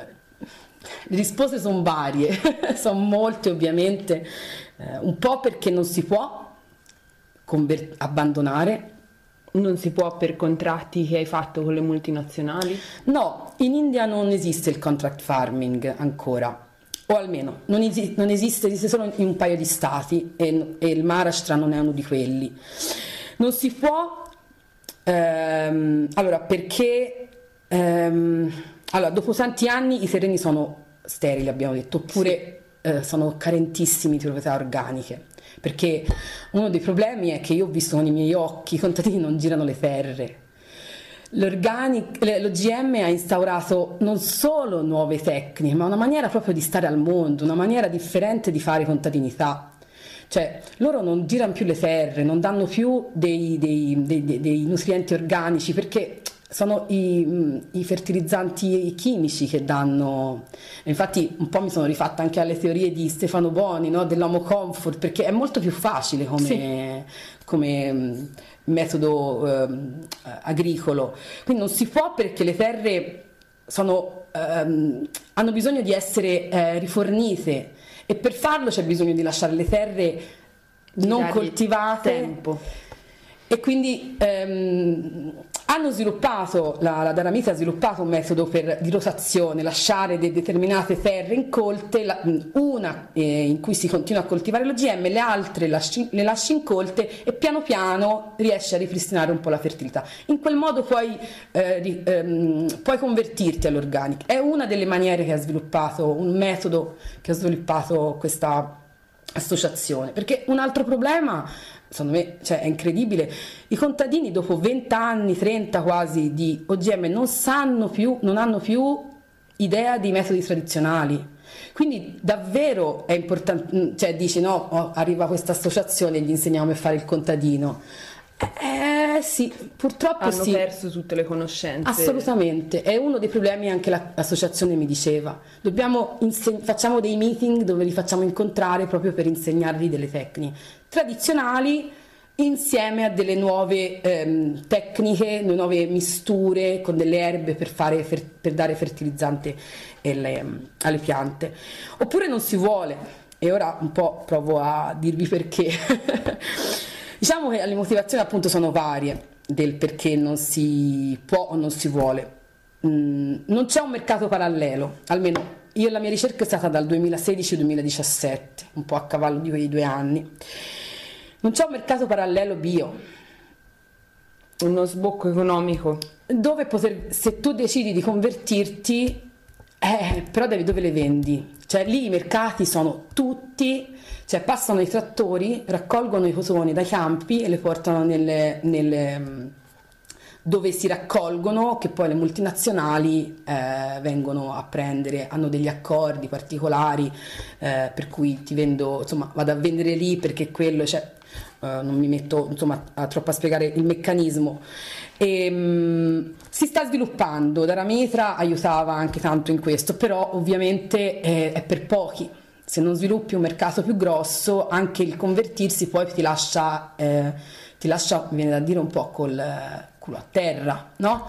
le risposte sono varie, sono molte ovviamente, eh, un po' perché non si può conver- abbandonare. Non si può per contratti che hai fatto con le multinazionali? No, in India non esiste il contract farming ancora, o almeno non, esi- non esiste, esiste solo in un paio di stati e, e il Maharashtra non è uno di quelli. Non si può, ehm, allora perché, ehm, allora dopo tanti anni i terreni sono sterili, abbiamo detto, oppure sì. eh, sono carentissimi di proprietà organiche. Perché uno dei problemi è che io ho visto con i miei occhi i contadini non girano le terre. L'organic, l'O G M ha instaurato non solo nuove tecniche, ma una maniera proprio di stare al mondo, una maniera differente di fare contadinità. Cioè, loro non girano più le terre, non danno più dei, dei, dei, dei, dei nutrienti organici, perché sono i, i fertilizzanti chimici che danno. Infatti un po' mi sono rifatta anche alle teorie di Stefano Boni, no? Dell'homo comfort, perché è molto più facile come, sì. come um, metodo um, agricolo. Quindi non si può, perché le terre sono, um, hanno bisogno di essere eh, rifornite, e per farlo c'è bisogno di lasciare le terre non Dare coltivate tempo. E quindi ehm, hanno sviluppato, la, la Dara Mitra ha sviluppato un metodo per, di rotazione, lasciare de, determinate terre incolte, la, una eh, in cui si continua a coltivare l'O G M, le altre lasci, le lasci incolte, e piano piano riesci a ripristinare un po' la fertilità. In quel modo puoi, eh, ri, ehm, puoi convertirti all'organic. È una delle maniere che ha sviluppato, un metodo che ha sviluppato questa associazione, perché un altro problema, secondo me, cioè, è incredibile, i contadini dopo venti anni, trenta quasi di O G M non sanno più, non hanno più idea dei metodi tradizionali. Quindi davvero è importante, cioè dici no, oh, arriva questa associazione e gli insegniamo a fare il contadino. Eh sì, purtroppo Hanno sì. perso tutte le conoscenze. Assolutamente, è uno dei problemi, anche la- l'associazione mi diceva. Dobbiamo inse- facciamo dei meeting dove li facciamo incontrare proprio per insegnargli delle tecniche tradizionali insieme a delle nuove ehm, tecniche, nuove misture con delle erbe per, fare, fer- per dare fertilizzante alle, alle piante. Oppure non si vuole, e ora un po' provo a dirvi perché. Diciamo che le motivazioni appunto sono varie del perché non si può o non si vuole. Mm, non c'è un mercato parallelo, almeno io la mia ricerca è stata dal duemilasedici duemiladiciassette, un po' a cavallo di quei due anni. Non c'è un mercato parallelo bio. Uno sbocco economico. Dove poter, se tu decidi di convertirti, eh, però devi dove le vendi? Cioè lì i mercati sono tutti, cioè passano i trattori, raccolgono i cotoni dai campi e le portano nelle, nelle, dove si raccolgono, che poi le multinazionali eh, vengono a prendere, hanno degli accordi particolari eh, per cui ti vendo, insomma, vado a vendere lì perché quello, cioè, eh, non mi metto insomma a troppo a spiegare il meccanismo. E, mh, si sta sviluppando, Dara Mitra aiutava anche tanto in questo, però ovviamente è, è per pochi. Se non sviluppi un mercato più grosso, anche il convertirsi poi ti lascia, eh, ti lascia, mi viene da dire, un po' col culo a terra, no?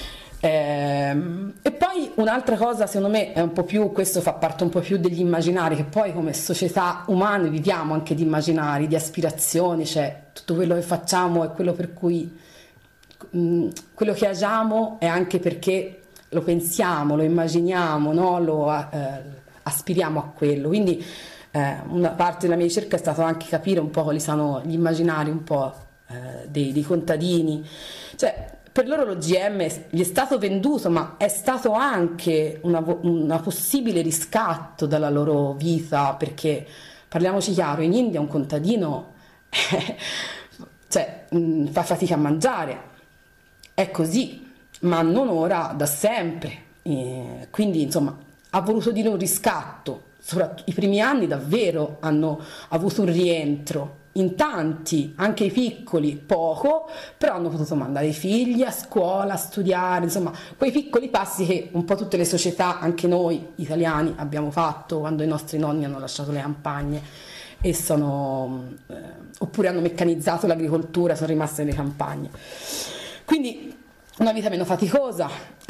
Ehm, e poi un'altra cosa, secondo me, è un po' più, questo fa parte un po' più degli immaginari, che poi come società umane viviamo anche di immaginari, di aspirazioni, cioè tutto quello che facciamo è quello per cui, mh, quello che agiamo è anche perché lo pensiamo, lo immaginiamo, no? Lo eh, aspiriamo a quello. Quindi eh, una parte della mia ricerca è stata anche capire un po' quali sono gli immaginari un po' eh, dei, dei contadini, cioè per loro l'O G M gli è stato venduto, ma è stato anche una, una possibile riscatto dalla loro vita, perché parliamoci chiaro, in India un contadino eh, cioè, mh, fa fatica a mangiare, è così, ma non ora, da sempre, eh, quindi insomma ha voluto dire un riscatto. I primi anni davvero hanno avuto un rientro, in tanti, anche i piccoli, poco, però hanno potuto mandare i figli a scuola, a studiare, insomma, quei piccoli passi che un po' tutte le società, anche noi italiani, abbiamo fatto quando i nostri nonni hanno lasciato le campagne e sono, eh, oppure hanno meccanizzato l'agricoltura, sono rimaste nelle campagne. Quindi una vita meno faticosa,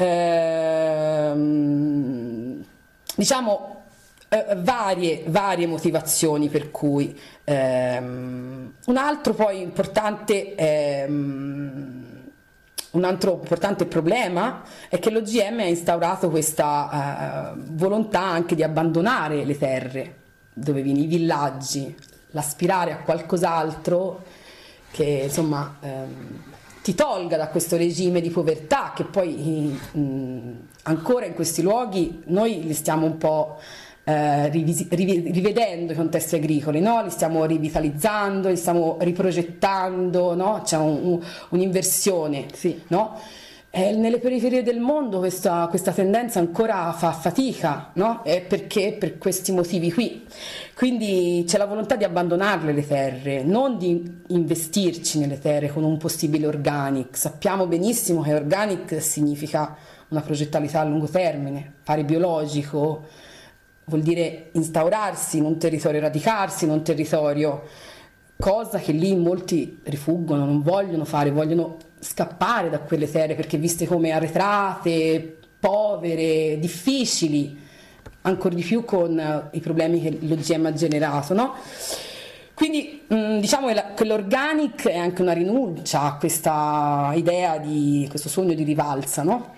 ehm, diciamo eh, varie, varie motivazioni per cui ehm, un altro poi importante ehm, un altro importante problema è che l'O G M ha instaurato questa eh, volontà anche di abbandonare le terre dove vieni, i villaggi, l'aspirare a qualcos'altro che insomma ehm, ti tolga da questo regime di povertà che poi mh, ancora in questi luoghi noi li stiamo un po' eh, rivisi- riv- rivedendo i contesti agricoli, no? Li stiamo rivitalizzando, li stiamo riprogettando, no? C'è un, un, un'inversione, Sì. no? E nelle periferie del mondo questa, questa tendenza ancora fa fatica, no? E perché? Per questi motivi qui. Quindi c'è la volontà di abbandonarle le terre, non di investirci nelle terre con un possibile organic. Sappiamo benissimo che organic significa una progettualità a lungo termine, fare biologico vuol dire instaurarsi in un territorio, radicarsi in un territorio, cosa che lì molti rifuggono, non vogliono fare, vogliono scappare da quelle terre perché viste come arretrate, povere, difficili, ancora di più con uh, i problemi che l'O G M ha generato, no? Quindi mh, diciamo che, la, che l'organic è anche una rinuncia a questa idea di questo sogno di rivalsa, no?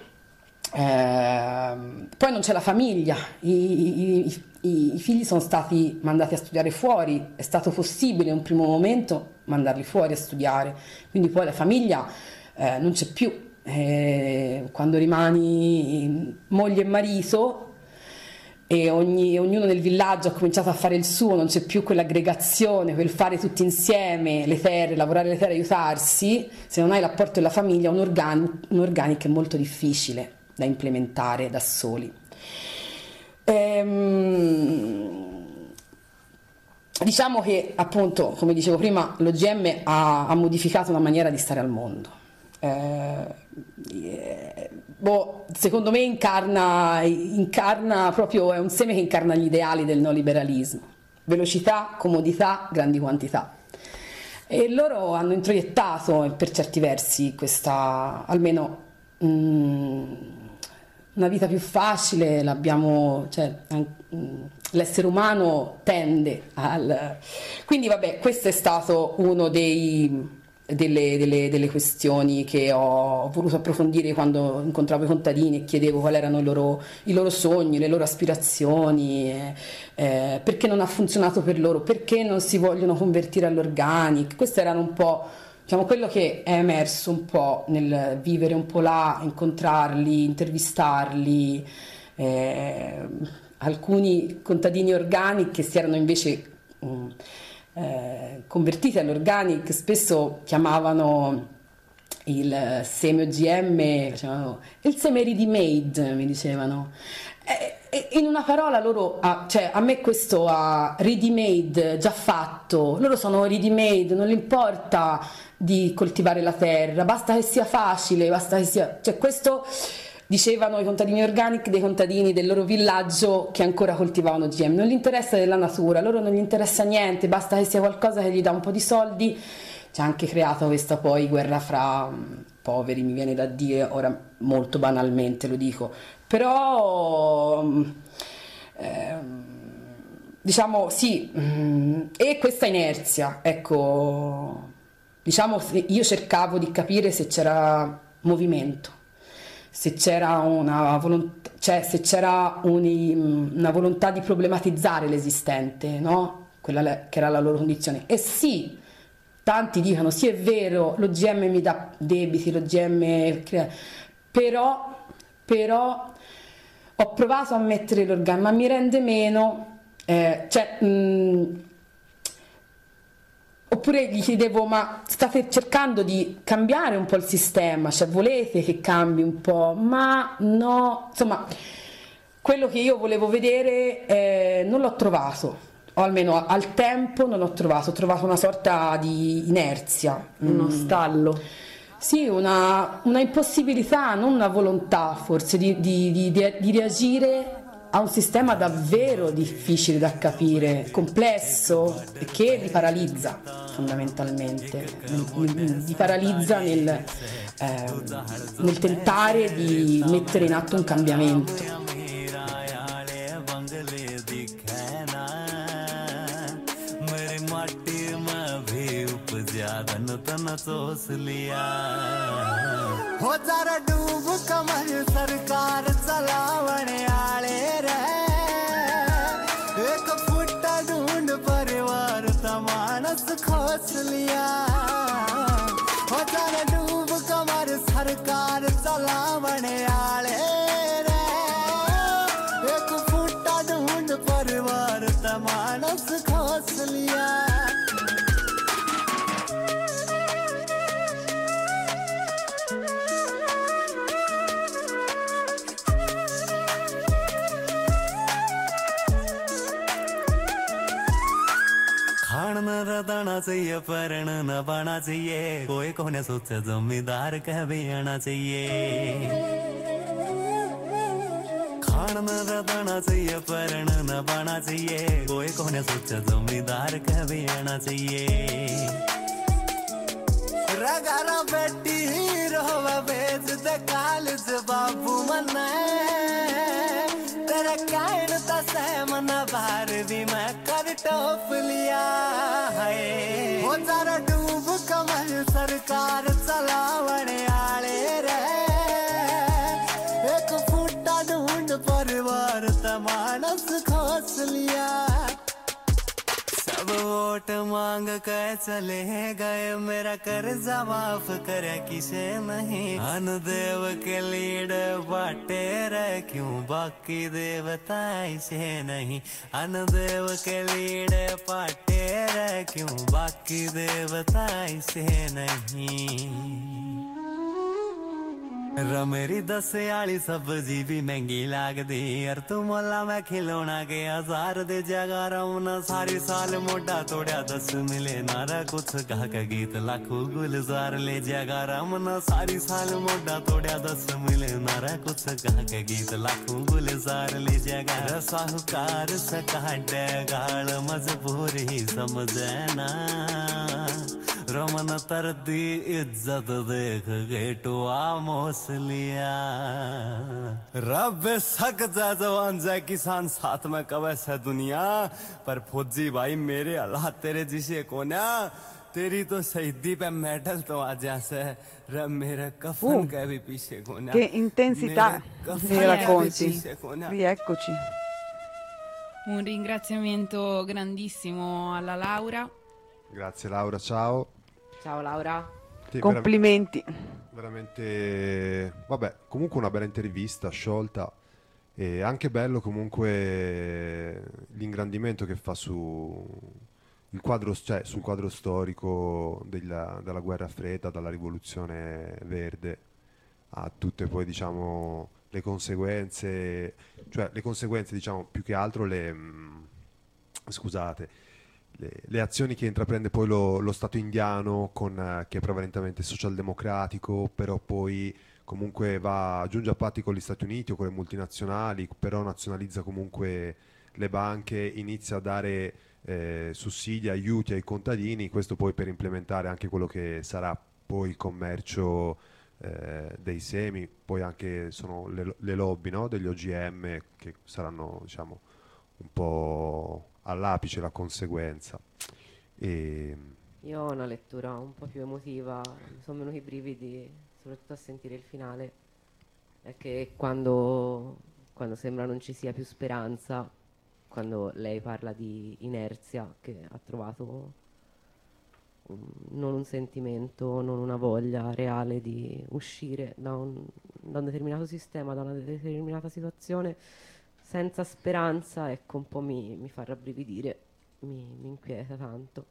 Eh, poi non c'è la famiglia, I, i, i, i figli sono stati mandati a studiare fuori, è stato possibile in un primo momento mandarli fuori a studiare, quindi poi la famiglia eh, non c'è più, eh, quando rimani moglie e marito e ogni, ognuno nel villaggio ha cominciato a fare il suo, non c'è più quell'aggregazione, quel fare tutti insieme le terre, lavorare le terre, aiutarsi, se non hai l'apporto della famiglia un, organi, un organic è molto difficile da implementare da soli. Ehm, diciamo che appunto, come dicevo prima, l'O G M ha, ha modificato la maniera di stare al mondo. Eh, eh, boh, secondo me incarna, incarna proprio, è un seme che incarna gli ideali del neoliberalismo: velocità, comodità, grandi quantità. E loro hanno introiettato per certi versi questa, almeno mh, una vita più facile. L'abbiamo, cioè, mh, l'essere umano tende al... Quindi vabbè, questo è stato uno dei... Delle, delle, delle questioni che ho voluto approfondire quando incontravo i contadini e chiedevo quali erano i loro, i loro sogni, le loro aspirazioni, eh, eh, perché non ha funzionato per loro, perché non si vogliono convertire all'organic. Questo erano un po', diciamo, quello che è emerso un po' nel vivere un po' là, incontrarli, intervistarli, eh, alcuni contadini organic che si erano invece um, Eh, convertiti all'organic, spesso chiamavano il seme O G M, dicevano, il seme ready made, mi dicevano. E, e in una parola loro, ah, cioè a me questo ah, ready made, già fatto, loro sono ready made, non gli importa di coltivare la terra, basta che sia facile, basta che sia, cioè questo dicevano i contadini organic dei contadini del loro villaggio che ancora coltivavano O G M. Non gli interessa della natura, loro non gli interessa niente, basta che sia qualcosa che gli dà un po' di soldi. C'è anche creata questa poi guerra fra um, poveri, mi viene da dire, ora molto banalmente lo dico, però um, ehm, diciamo sì, um, e questa inerzia, ecco, diciamo, io cercavo di capire se c'era movimento, se c'era una volontà, cioè se c'era un, una volontà di problematizzare l'esistente, no? Quella che era la loro condizione. E sì, tanti dicono sì, è vero, l'O G M mi dà debiti, l'O G M crea... però, però ho provato a mettere l'organico, ma mi rende meno, eh, cioè mh, oppure gli chiedevo, ma state cercando di cambiare un po' il sistema, cioè volete che cambi un po', ma no, insomma, quello che io volevo vedere eh, non l'ho trovato, o almeno al tempo non l'ho trovato, ho trovato una sorta di inerzia. Uno Mm. stallo. Sì, una, una impossibilità, non una volontà forse di, di, di, di- di reagire a un sistema davvero difficile da capire, complesso, e che li paralizza fondamentalmente, li paralizza nel, eh, nel tentare di mettere in atto un cambiamento. हो जरा डूब कमर सरकार चलावने आले रे एक फुट्टा ढूंढ परिवार तमानस खोस लिया हो जरा डूब कमर सरकार चलावने आले रे एक फुट्टा ढूंढ परिवार तमानस खोस लिया खान न रदाना चाहिए परण न बाना चाहिए कोई कोने सोचे जमींदार कह भी आना चाहिए खान न रदाना चाहिए परण न बाना चाहिए कोई कोने सोचे जमींदार कह भी आना चाहिए रगारा बेटी रोवा बेच दे कालज बाबू मना तेरा कायन तसे मना बाहर भी मैं कर टोप लिया है हो जरा डूब कमर सरकार चलावने आले रे एक फुट्टा ढूंढ परिवार तमानस खोस लिया सब वोट मांग कर चले गए मेरा कर्जा माफ करे किसे नहीं अनुदेव के लीड बाटे रे क्यों बाकी देवता ऐसे नहीं अनुदेव के लीड बाटे रे क्यों बाकी देवता ऐसे नहीं रा मेरी दस आली सब्जी भी महंगी लगदी यार तू मोला मैं खिलौना के हजार दे जगह रमना सारी साल मोटा तोड़ा दस मिले ना रा कुछ गा के गीत लाखों गुलजार ले जगह रमना सारी साल मोटा तोड़ा दस मिले ना रा कुछ गा के गीत लाखों गुलजार ले जगह साहूकार सकाडे गाल मजबूरी समझे ना रमन तरदी इज्जत देख गेटुआ मोसलिया रब सक जा जवान जा किसान साथ में कवे से दुनिया पर फौजी भाई मेरे अल्लाह तेरे जिसे कोना तेरी तो शहीदी पे मेडल तो आ जैसे रब मेरे कफन Uh, के भी पीछे कोना Che intensità मेरे कफन nei के भी racconti. पीछे कोना Rieccoci. Un ringraziamento grandissimo alla Laura. Grazie Laura, ciao. Ciao Laura. Sì, Complimenti. veramente, vabbè, comunque una bella intervista, sciolta e anche bello comunque l'ingrandimento che fa su il quadro, cioè, sul quadro storico della, della guerra fredda, dalla rivoluzione verde a tutte poi diciamo le conseguenze, cioè le conseguenze diciamo più che altro le, mh, scusate, le, le azioni che intraprende poi lo, lo Stato indiano con, eh, che è prevalentemente socialdemocratico, però poi comunque va, giunge a patti con gli Stati Uniti o con le multinazionali, però nazionalizza comunque le banche, inizia a dare eh, sussidi, aiuti ai contadini, questo poi per implementare anche quello che sarà poi il commercio eh, dei semi, poi anche sono le, le lobby, no, degli O G M che saranno diciamo un po' all'apice la conseguenza. E Io ho una lettura un po' più emotiva, mi sono venuti i brividi, soprattutto a sentire il finale, è che quando, quando sembra non ci sia più speranza, quando lei parla di inerzia, che ha trovato un- non un sentimento, non una voglia reale di uscire da un, da un determinato sistema, da una determinata situazione, senza speranza, ecco, un po' mi, mi fa rabbrividire, mi, mi inquieta tanto.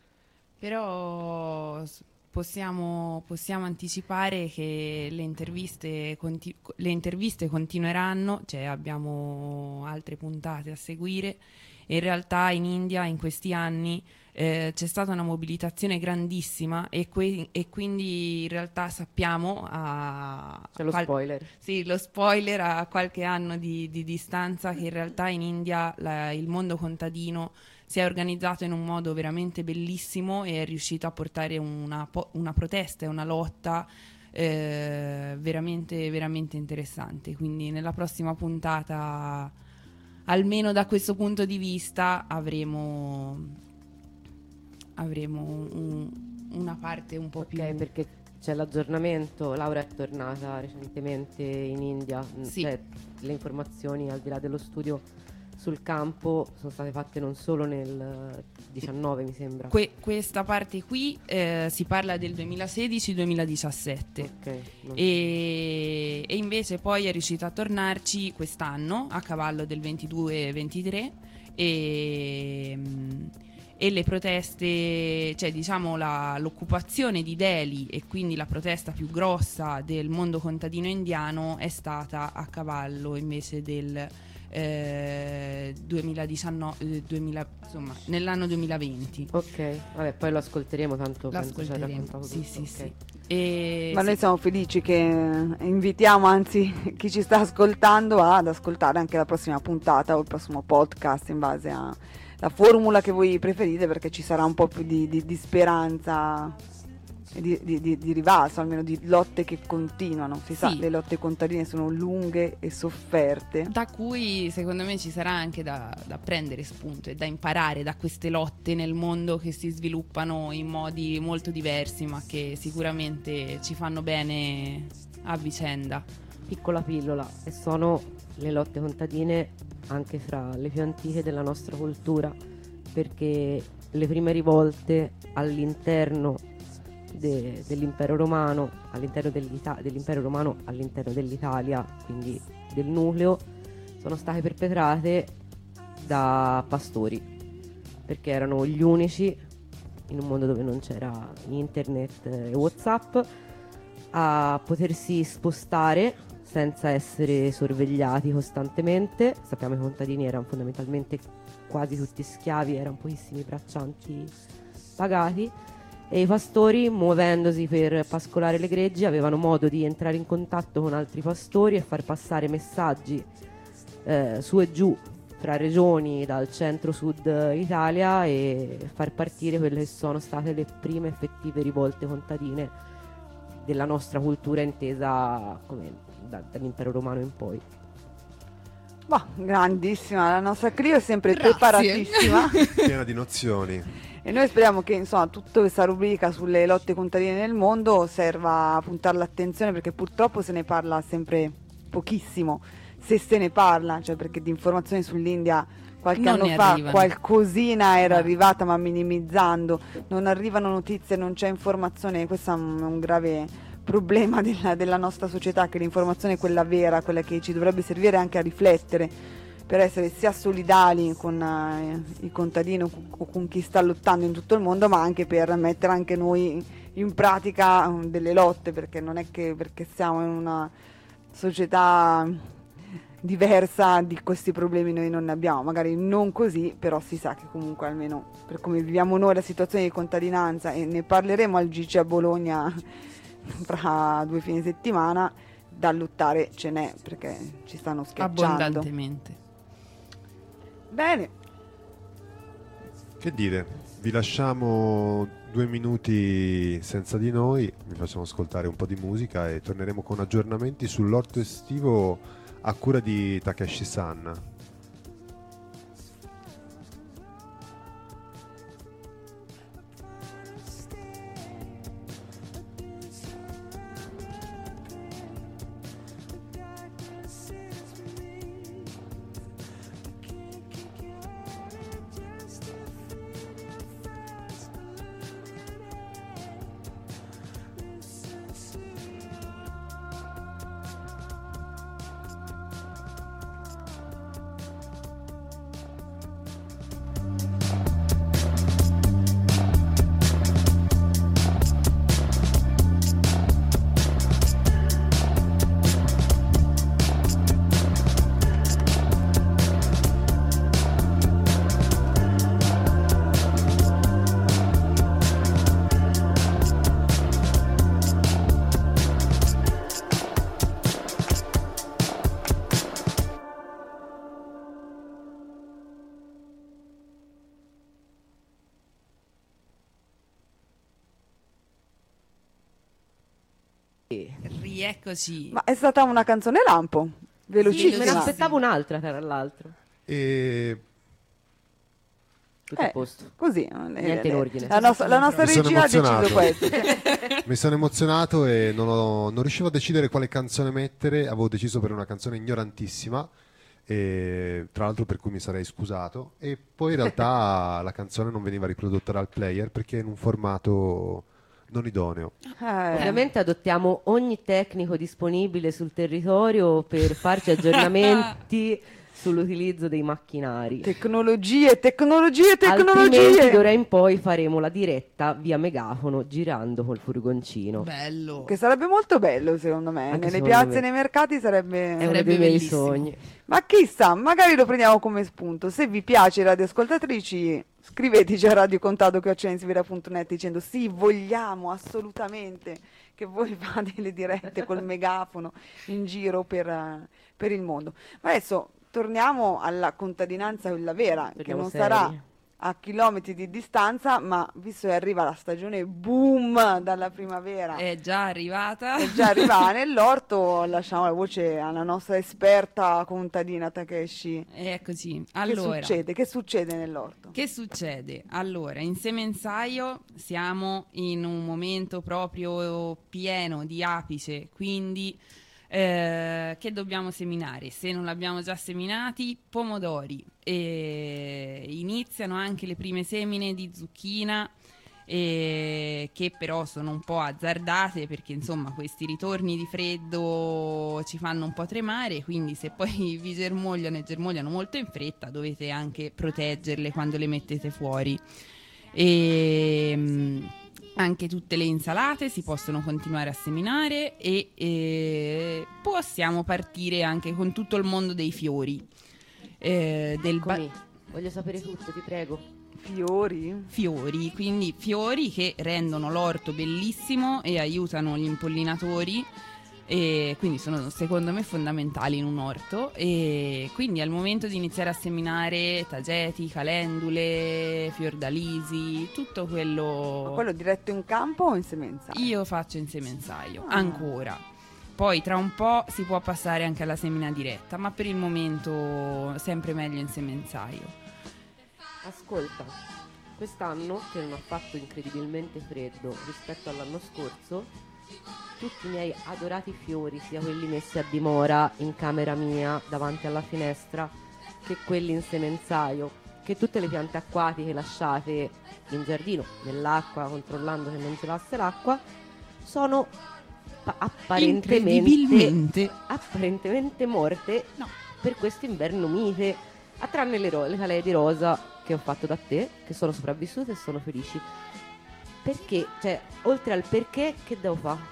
Però s- possiamo, possiamo anticipare che le interviste, conti- le interviste continueranno, cioè abbiamo altre puntate a seguire. E in realtà in India in questi anni eh, c'è stata una mobilitazione grandissima e, que- e quindi in realtà sappiamo a C'è lo qual- spoiler. sì, lo spoiler a qualche anno di, di distanza che in realtà in India la- il mondo contadino si è organizzato in un modo veramente bellissimo e è riuscito a portare una, po- una protesta e una lotta eh, veramente, veramente interessante. Quindi nella prossima puntata, almeno da questo punto di vista, avremo, avremo un- una parte un po' Ok, più... perché c'è l'aggiornamento, Laura è tornata recentemente in India, m, Sì. cioè, le informazioni al di là dello studio sul campo sono state fatte non solo nel diciannove, mi sembra. Que- questa parte qui eh, si parla del duemilasedici duemiladiciassette. Ok, non- E, e invece poi è riuscito a tornarci quest'anno a cavallo del ventidue ventitré e, mm, e le proteste, cioè diciamo la- l'occupazione di Delhi e quindi la protesta più grossa del mondo contadino indiano è stata a cavallo invece del eh, duemiladiciannove, eh, duemila, insomma nell'anno duemilaventi. Ok, vabbè, poi lo ascolteremo, tanto penso ci hai L'ascolteremo, raccontato sì, tutto, sì, ok. sì. E Ma sì. noi siamo felici che invitiamo, anzi, chi ci sta ascoltando ad ascoltare anche la prossima puntata o il prossimo podcast in base alla formula che voi preferite, perché ci sarà un po' più di, di- di speranza e di, di- di- di rivalso, almeno di lotte che continuano. Si sa, Sì. le lotte contadine sono lunghe e sofferte. Da cui secondo me ci sarà anche da, da prendere spunto e da imparare da queste lotte nel mondo che si sviluppano in modi molto diversi, ma che sicuramente ci fanno bene a vicenda. Piccola pillola, e sono le lotte contadine anche fra le più antiche della nostra cultura, perché le prime rivolte all'interno de- dell'impero romano, all'interno dell'Ita- dell'impero romano all'interno dell'Italia, quindi del nucleo, sono state perpetrate da pastori, perché erano gli unici in un mondo dove non c'era internet e WhatsApp a potersi spostare senza essere sorvegliati costantemente. Sappiamo che i contadini erano fondamentalmente quasi tutti schiavi, erano pochissimi braccianti pagati, e i pastori, muovendosi per pascolare le greggi, avevano modo di entrare in contatto con altri pastori e far passare messaggi eh, su e giù tra regioni dal centro-sud Italia e far partire quelle che sono state le prime effettive rivolte contadine della nostra cultura intesa come da- dall'impero romano in poi. Bah, grandissima, la nostra Clio è sempre Grazie. preparatissima. Piena di nozioni. E noi speriamo che insomma tutta questa rubrica sulle lotte contadine nel mondo serva a puntare l'attenzione, perché purtroppo se ne parla sempre pochissimo, se se ne parla, cioè perché di informazioni sull'India qualche Non anno ne fa arrivano. qualcosina era No. arrivata, ma minimizzando, non arrivano notizie, non c'è informazione. Questo è un, un grave problema della, della nostra società, che l'informazione è quella vera, quella che ci dovrebbe servire anche a riflettere, per essere sia solidali con eh, i contadini o con- o con chi sta lottando in tutto il mondo, ma anche per mettere anche noi in pratica mm, delle lotte, perché non è che perché siamo in una società diversa di questi problemi noi non ne abbiamo, magari non così, però si sa che comunque almeno per come viviamo noi la situazione di contadinanza, e ne parleremo al G C a Bologna fra due fine settimana, da lottare ce n'è, perché ci stanno schiacciando. Abbondantemente. Bene, Che dire, vi lasciamo due minuti senza di noi, vi facciamo ascoltare un po' di musica e torneremo con aggiornamenti sull'orto estivo a cura di Takeshi-san. Rieccoci. ma è stata una canzone lampo, Sì, velocissima. me ne aspettavo un'altra tra l'altro. E Tutto Eh, a posto. Così, Niente in ordine. La nostra, la nostra Mi sono regia ha deciso emozionato. questo. mi sono emozionato e non, ho- non riuscivo a decidere quale canzone mettere, avevo deciso per una canzone ignorantissima, e, tra l'altro per cui mi sarei scusato, e poi in realtà la canzone non veniva riprodotta dal player perché è in un formato non idoneo. Eh, Ovviamente adottiamo ogni tecnico disponibile sul territorio per farci aggiornamenti sull'utilizzo dei macchinari. tecnologie, tecnologie, Altrimenti tecnologie. d'ora in poi faremo la diretta via megafono girando col furgoncino. Bello. Che sarebbe molto bello, secondo me. Anche Nelle secondo piazze me. e nei mercati sarebbe. È uno Sarebbe dei miei bellissimo. sogni. Ma chissà, magari lo prendiamo come spunto. Se vi piace, radioascoltatrici, scriveteci a radiocontato chiocciola punto net dicendo sì, vogliamo assolutamente che voi fate le dirette col megafono in giro per, eh, per il mondo. Ma adesso torniamo alla contadinanza, quella vera, che Torniamo non seri. sarà a chilometri di distanza, ma visto che arriva la stagione boom dalla primavera, È già arrivata. è già arrivata nell'orto, lasciamo la voce alla nostra esperta contadina Takeshi. Eccoci. Che Allora, succede? Che succede nell'orto? che succede? Allora, in semenzaio siamo in un momento proprio pieno di apice, quindi eh, che dobbiamo seminare? Se non l'abbiamo già seminati, pomodori. E iniziano anche le prime semine di zucchina, eh, che però sono un po' azzardate perché insomma questi ritorni di freddo ci fanno un po' tremare, quindi se poi vi germogliano e germogliano molto in fretta dovete anche proteggerle quando le mettete fuori. E, mm, anche tutte le insalate si possono continuare a seminare e eh, possiamo partire anche con tutto il mondo dei fiori. Eh, del ba- Eccomi, voglio sapere tutto, ti prego. Fiori? fiori, quindi fiori che rendono l'orto bellissimo e aiutano gli impollinatori, e quindi sono secondo me fondamentali in un orto. E quindi al momento di iniziare a seminare tageti, calendule, fiordalisi, tutto quello. Ma quello diretto in campo o in semenza? Io faccio in semenzaio Ah. ancora. Poi tra un po' si può passare anche alla semina diretta, ma per il momento sempre meglio in semenzaio. Ascolta, quest'anno che non ha fatto incredibilmente freddo rispetto all'anno scorso, tutti i miei adorati fiori, sia quelli messi a dimora in camera mia davanti alla finestra, che quelli in semenzaio, che tutte le piante acquatiche lasciate in giardino, nell'acqua, controllando che non gelasse l'acqua, sono pa- apparentemente, Incredibilmente. apparentemente morte No. per questo inverno mite, a tranne le, ro- le calee di rosa che ho fatto da te, che sono sopravvissute e sono felici. Perché? Cioè, oltre al perché, che devo fare?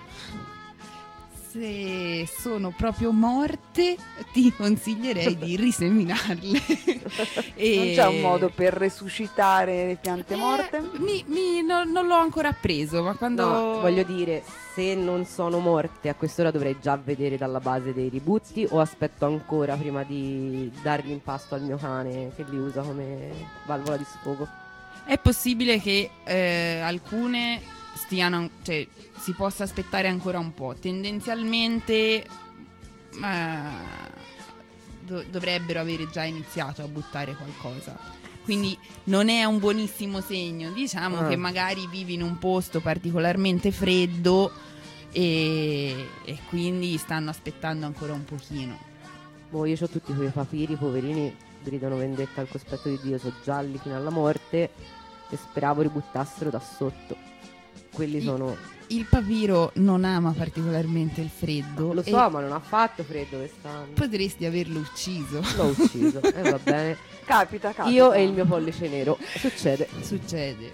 Se sono proprio morte, ti consiglierei di riseminarle. E- Non c'è un modo per resuscitare le piante Eh, morte? mi- mi- non, non l'ho ancora appreso, ma quando. No, voglio dire, se non sono morte, a quest'ora dovrei già vedere dalla base dei ributti o aspetto ancora prima di dargli in pasto al mio cane che li usa come valvola di sfogo? È possibile che eh, alcune stiano, cioè si possa aspettare ancora un po'. Tendenzialmente eh, do- dovrebbero avere già iniziato a buttare qualcosa. Quindi non è un buonissimo segno. Diciamo Ah. che magari vivi in un posto particolarmente freddo e, e quindi stanno aspettando ancora un pochino. Boh, io ho tutti quei papiri, poverini, gridano vendetta al cospetto di Dio, sono gialli fino alla morte e speravo ributtassero da sotto. Quelli I- sono... Il papiro non ama particolarmente il freddo. Lo e so, ma non ha fatto freddo quest'anno. potresti averlo ucciso. L'ho ucciso, e va bene. Capita, capita. Io e il mio pollice nero. Succede. Succede.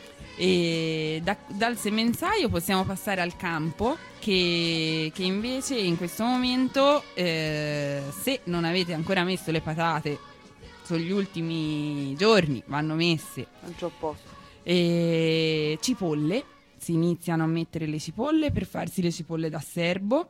E da- dal semenzaio possiamo passare al campo, che, che invece in questo momento, eh, se non avete ancora messo le patate, sugli ultimi giorni vanno messe. Non c'ho posto. E cipolle, si iniziano a mettere le cipolle per farsi le cipolle da serbo.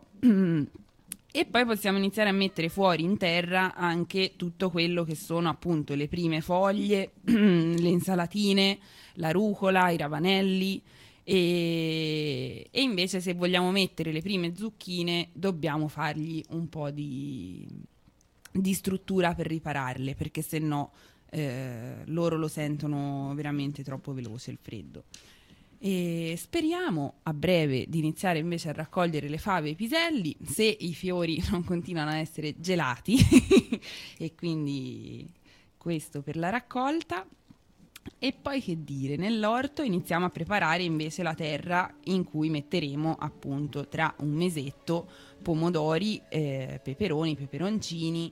E poi possiamo iniziare a mettere fuori in terra anche tutto quello che sono appunto le prime foglie, le insalatine, la rucola, i ravanelli. E, e invece se vogliamo mettere le prime zucchine dobbiamo fargli un po' di, di struttura per ripararle, perché se no eh, loro lo sentono veramente troppo veloce il freddo. E speriamo a breve di iniziare invece a raccogliere le fave e i piselli, se i fiori non continuano a essere gelati. E quindi questo per la raccolta. E poi che dire, nell'orto iniziamo a preparare invece la terra in cui metteremo appunto tra un mesetto pomodori, eh, peperoni, peperoncini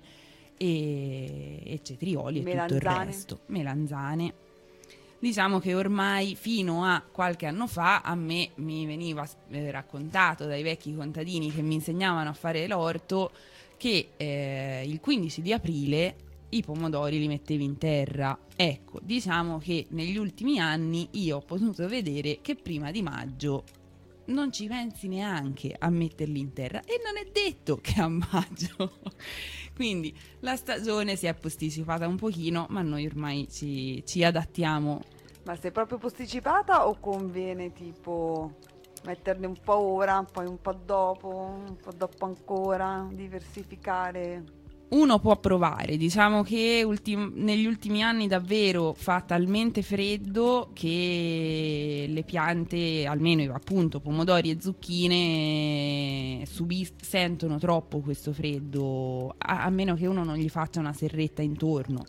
e, e cetrioli e tutto il Melanzane. resto, melanzane. Diciamo che ormai fino a qualche anno fa a me mi veniva eh, raccontato dai vecchi contadini che mi insegnavano a fare l'orto che eh, il quindici di aprile i pomodori li mettevi in terra. Ecco, diciamo che negli ultimi anni io ho potuto vedere che prima di maggio non ci pensi neanche a metterli in terra, e non è detto che a maggio. Quindi la stagione si è posticipata un pochino, ma noi ormai ci, ci adattiamo. Ma sei proprio posticipata o conviene tipo metterne un po' ora, poi un po' dopo, un po' dopo ancora, diversificare? Uno può provare, diciamo che ultim- negli ultimi anni davvero fa talmente freddo che le piante, almeno appunto pomodori e zucchine, subis- sentono troppo questo freddo, a-, a meno che uno non gli faccia una serretta intorno.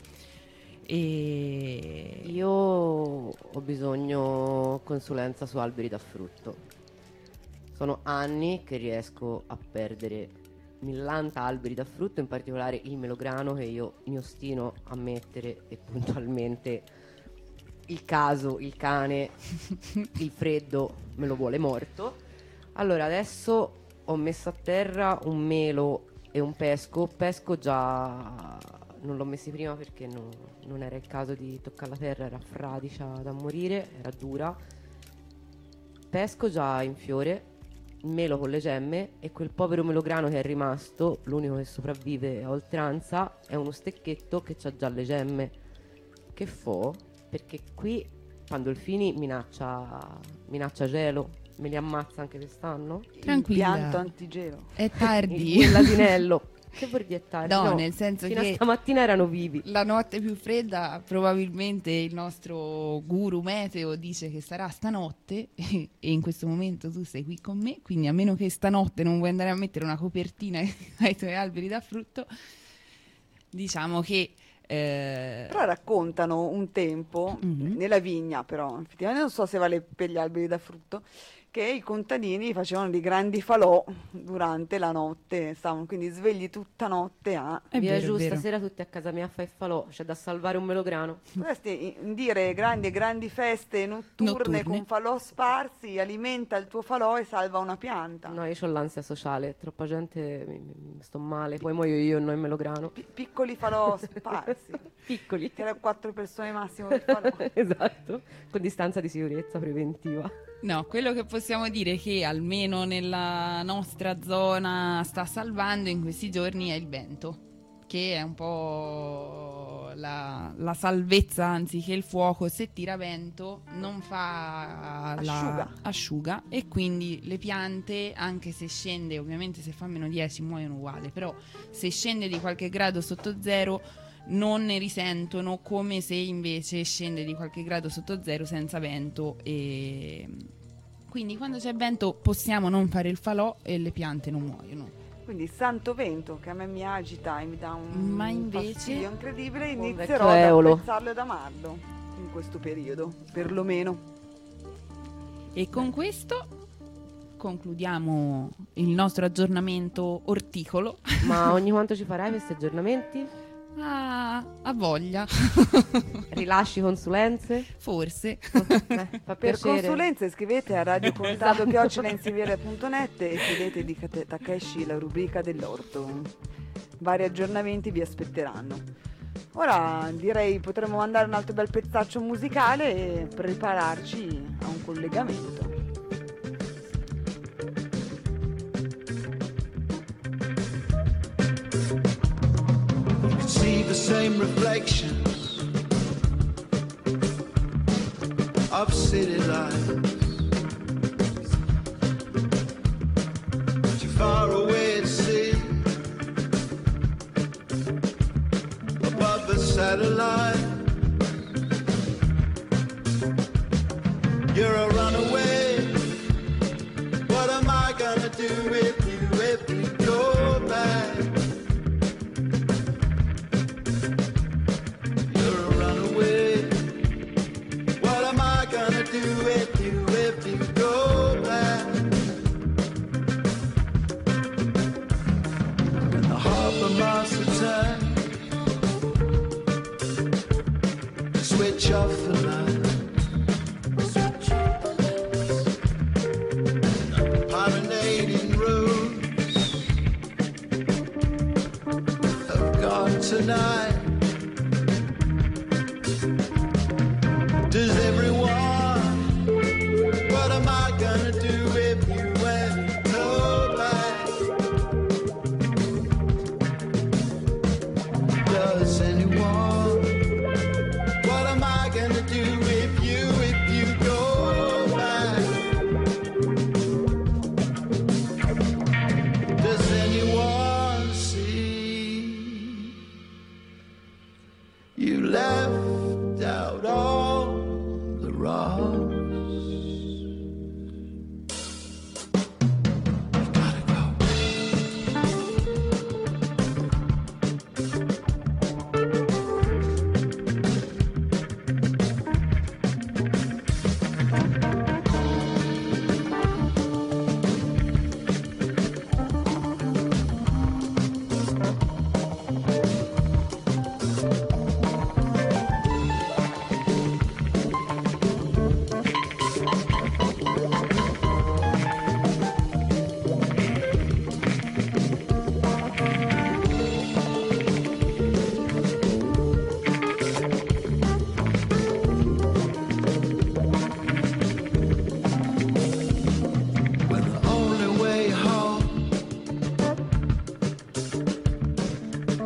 E Io ho bisogno consulenza su alberi da frutto. Sono anni che riesco a perdere millanta alberi da frutto, in particolare il melograno, che io mi ostino a mettere e puntualmente il caso, il cane, il freddo me lo vuole morto. Allora adesso ho messo a terra un melo e un pesco. Pesco già non l'ho messi prima perché no, non era il caso di toccare la terra, era fradicia da morire, era dura. Pesco già in fiore, il melo con le gemme, e quel povero melograno che è rimasto, l'unico che sopravvive a oltranza, è uno stecchetto che ha già le gemme. Che fo? Perché qui Pandolfini minaccia, minaccia gelo, me li ammazza anche quest'anno. Tranquilla. Impianto antigelo. È tardi. Il l'asinello. Che vuol dire tardi? No, nel senso fino che a stamattina erano vivi. la notte più fredda probabilmente il nostro guru meteo dice che sarà stanotte e in questo momento tu sei qui con me, quindi a meno che stanotte non vuoi andare a mettere una copertina ai tuoi alberi da frutto, diciamo che eh, Però raccontano un tempo, Mhm. nella vigna però, effettivamente non so se vale per gli alberi da frutto, che i contadini facevano dei grandi falò durante la notte, stavano quindi svegli tutta notte a... è Via vero, giù, è vero. stasera tutti a casa mia a fare il falò, c'è da salvare un melograno. Potresti dire grandi e grandi feste notturne, Notturne. con falò sparsi, alimenta il tuo falò e salva una pianta. No, io ho l'ansia sociale, troppa gente, mi, mi- sto male, poi muoio io e non il melograno. Pi- piccoli falò sparsi, Piccoli. tre o quattro persone massimo per falò. Esatto, con distanza di sicurezza preventiva. No, quello che possiamo dire è che almeno nella nostra zona sta salvando in questi giorni è il vento, che è un po' la, la salvezza, anziché il fuoco. Se tira vento non fa la- Asciuga. asciuga, e quindi le piante, anche se scende, ovviamente se fa meno dieci muoiono uguale, però se scende di qualche grado sotto zero non ne risentono, come se invece scende di qualche grado sotto zero senza vento, e quindi quando c'è vento possiamo non fare il falò e le piante non muoiono. Quindi santo vento che a me mi agita e mi dà un Ma invece- fastidio incredibile, Un inizierò vecchio ad Eolo. apprezzarlo ed amarlo in questo periodo, perlomeno. E con questo concludiamo il nostro aggiornamento orticolo. Ma ogni quanto ci farai questi aggiornamenti? Ah, a voglia, Rilasci consulenze? forse. Eh, fa Per piacere. consulenze scrivete a radiocontado chiocciola insiviere punto net e chiedete di Kate- Takeshi la rubrica dell'orto. Vari aggiornamenti vi aspetteranno. Ora direi potremmo mandare un altro bel pezzaccio musicale e prepararci a un collegamento. See the same reflections of city lights. Too far away to see above the satellite. You're a runaway. What am I gonna do with you if you go back? Do with you if you go back. When the harbor master turns, switch off the light. Pollinating rooms have gone tonight. Does everyone? What am I gonna do if you went so back? Does anyone? What am I gonna do with you if you go back? Does anyone see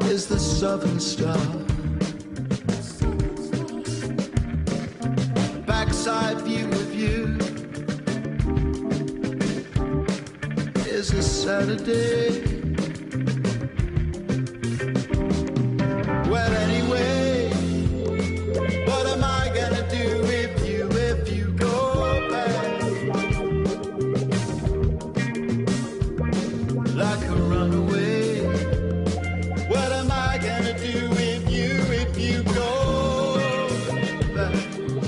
is the Southern Star. Backside view of you is a Saturday. Well, anyway, what am I gonna do if you, if you go back like a runaway? What am I gonna do if you, if you go back?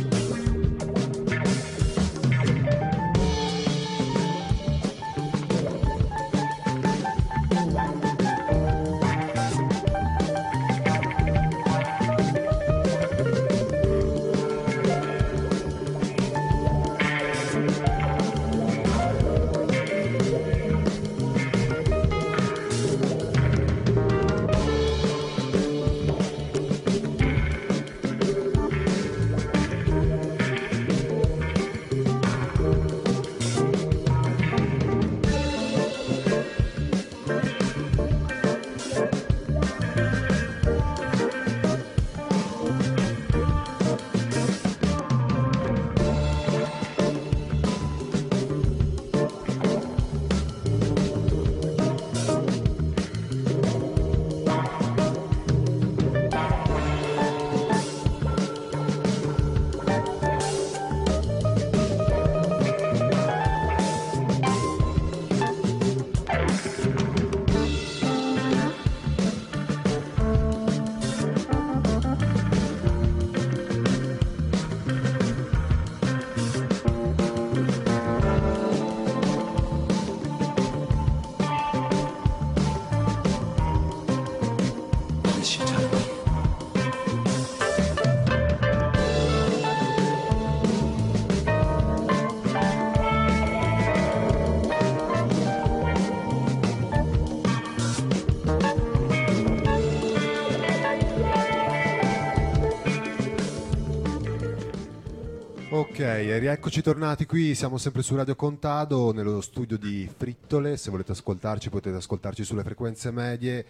Ok, e rieccoci tornati qui, siamo sempre su Radio Contado, nello studio di Frittole. Se volete ascoltarci potete ascoltarci sulle frequenze medie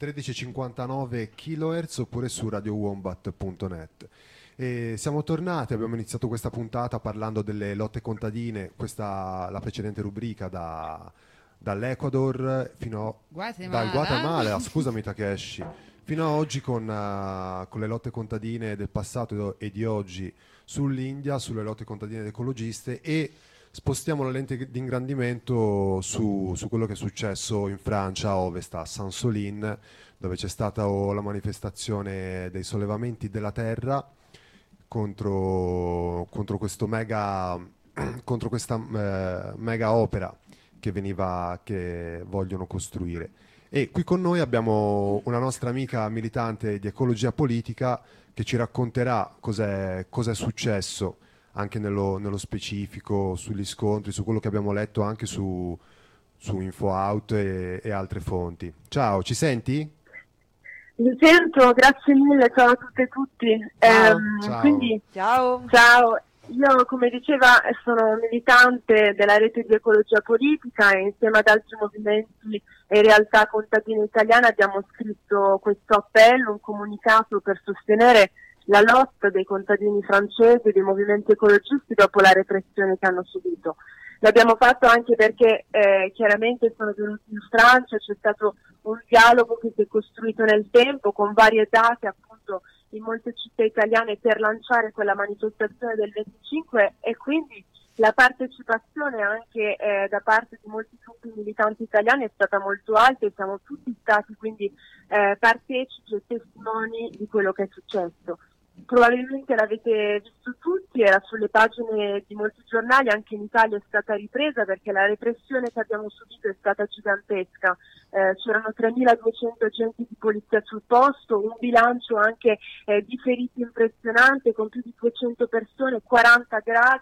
tredici chilohertz oppure su radio wombat punto net. E siamo tornati, abbiamo iniziato questa puntata parlando delle lotte contadine, questa la precedente rubrica da, dall'Ecuador fino a, Guatemala. dal Guatemala, scusami Takeshi, fino a oggi con, uh, con le lotte contadine del passato e di oggi sull'India, sulle lotte contadine ecologiste, e spostiamo la lente di ingrandimento su, su quello che è successo in Francia, a ovest, a Saint-Solin, dove c'è stata oh, la manifestazione dei sollevamenti della terra contro, contro questo mega contro questa eh, mega opera che veniva che vogliono costruire. E qui con noi abbiamo una nostra amica militante di ecologia politica che ci racconterà cos'è, cos'è successo anche nello, nello specifico, sugli scontri, su quello che abbiamo letto anche su, su InfoOut e, e altre fonti. Ciao, ci senti? Mi sento, grazie mille, ciao a tutte e tutti. Ciao. Ehm, Ciao. Quindi, Ciao. ciao, io come diceva sono militante della rete di ecologia politica e insieme ad altri movimenti e realtà contadine italiane abbiamo scritto questo appello, un comunicato per sostenere la lotta dei contadini francesi e dei movimenti ecologisti dopo la repressione che hanno subito. L'abbiamo fatto anche perché eh, chiaramente sono venuti in Francia, c'è stato un dialogo che si è costruito nel tempo con varie date appunto in molte città italiane per lanciare quella manifestazione del venticinque, e quindi la partecipazione anche eh, da parte di molti gruppi militanti italiani è stata molto alta e siamo tutti stati quindi eh, partecipi e testimoni di quello che è successo. Probabilmente l'avete visto tutti, era sulle pagine di molti giornali, anche in Italia è stata ripresa perché la repressione che abbiamo subito è stata gigantesca. Eh, c'erano tremiladuecento agenti di polizia sul posto, un bilancio anche eh, di feriti impressionante con più di duecento persone, quaranta gradi,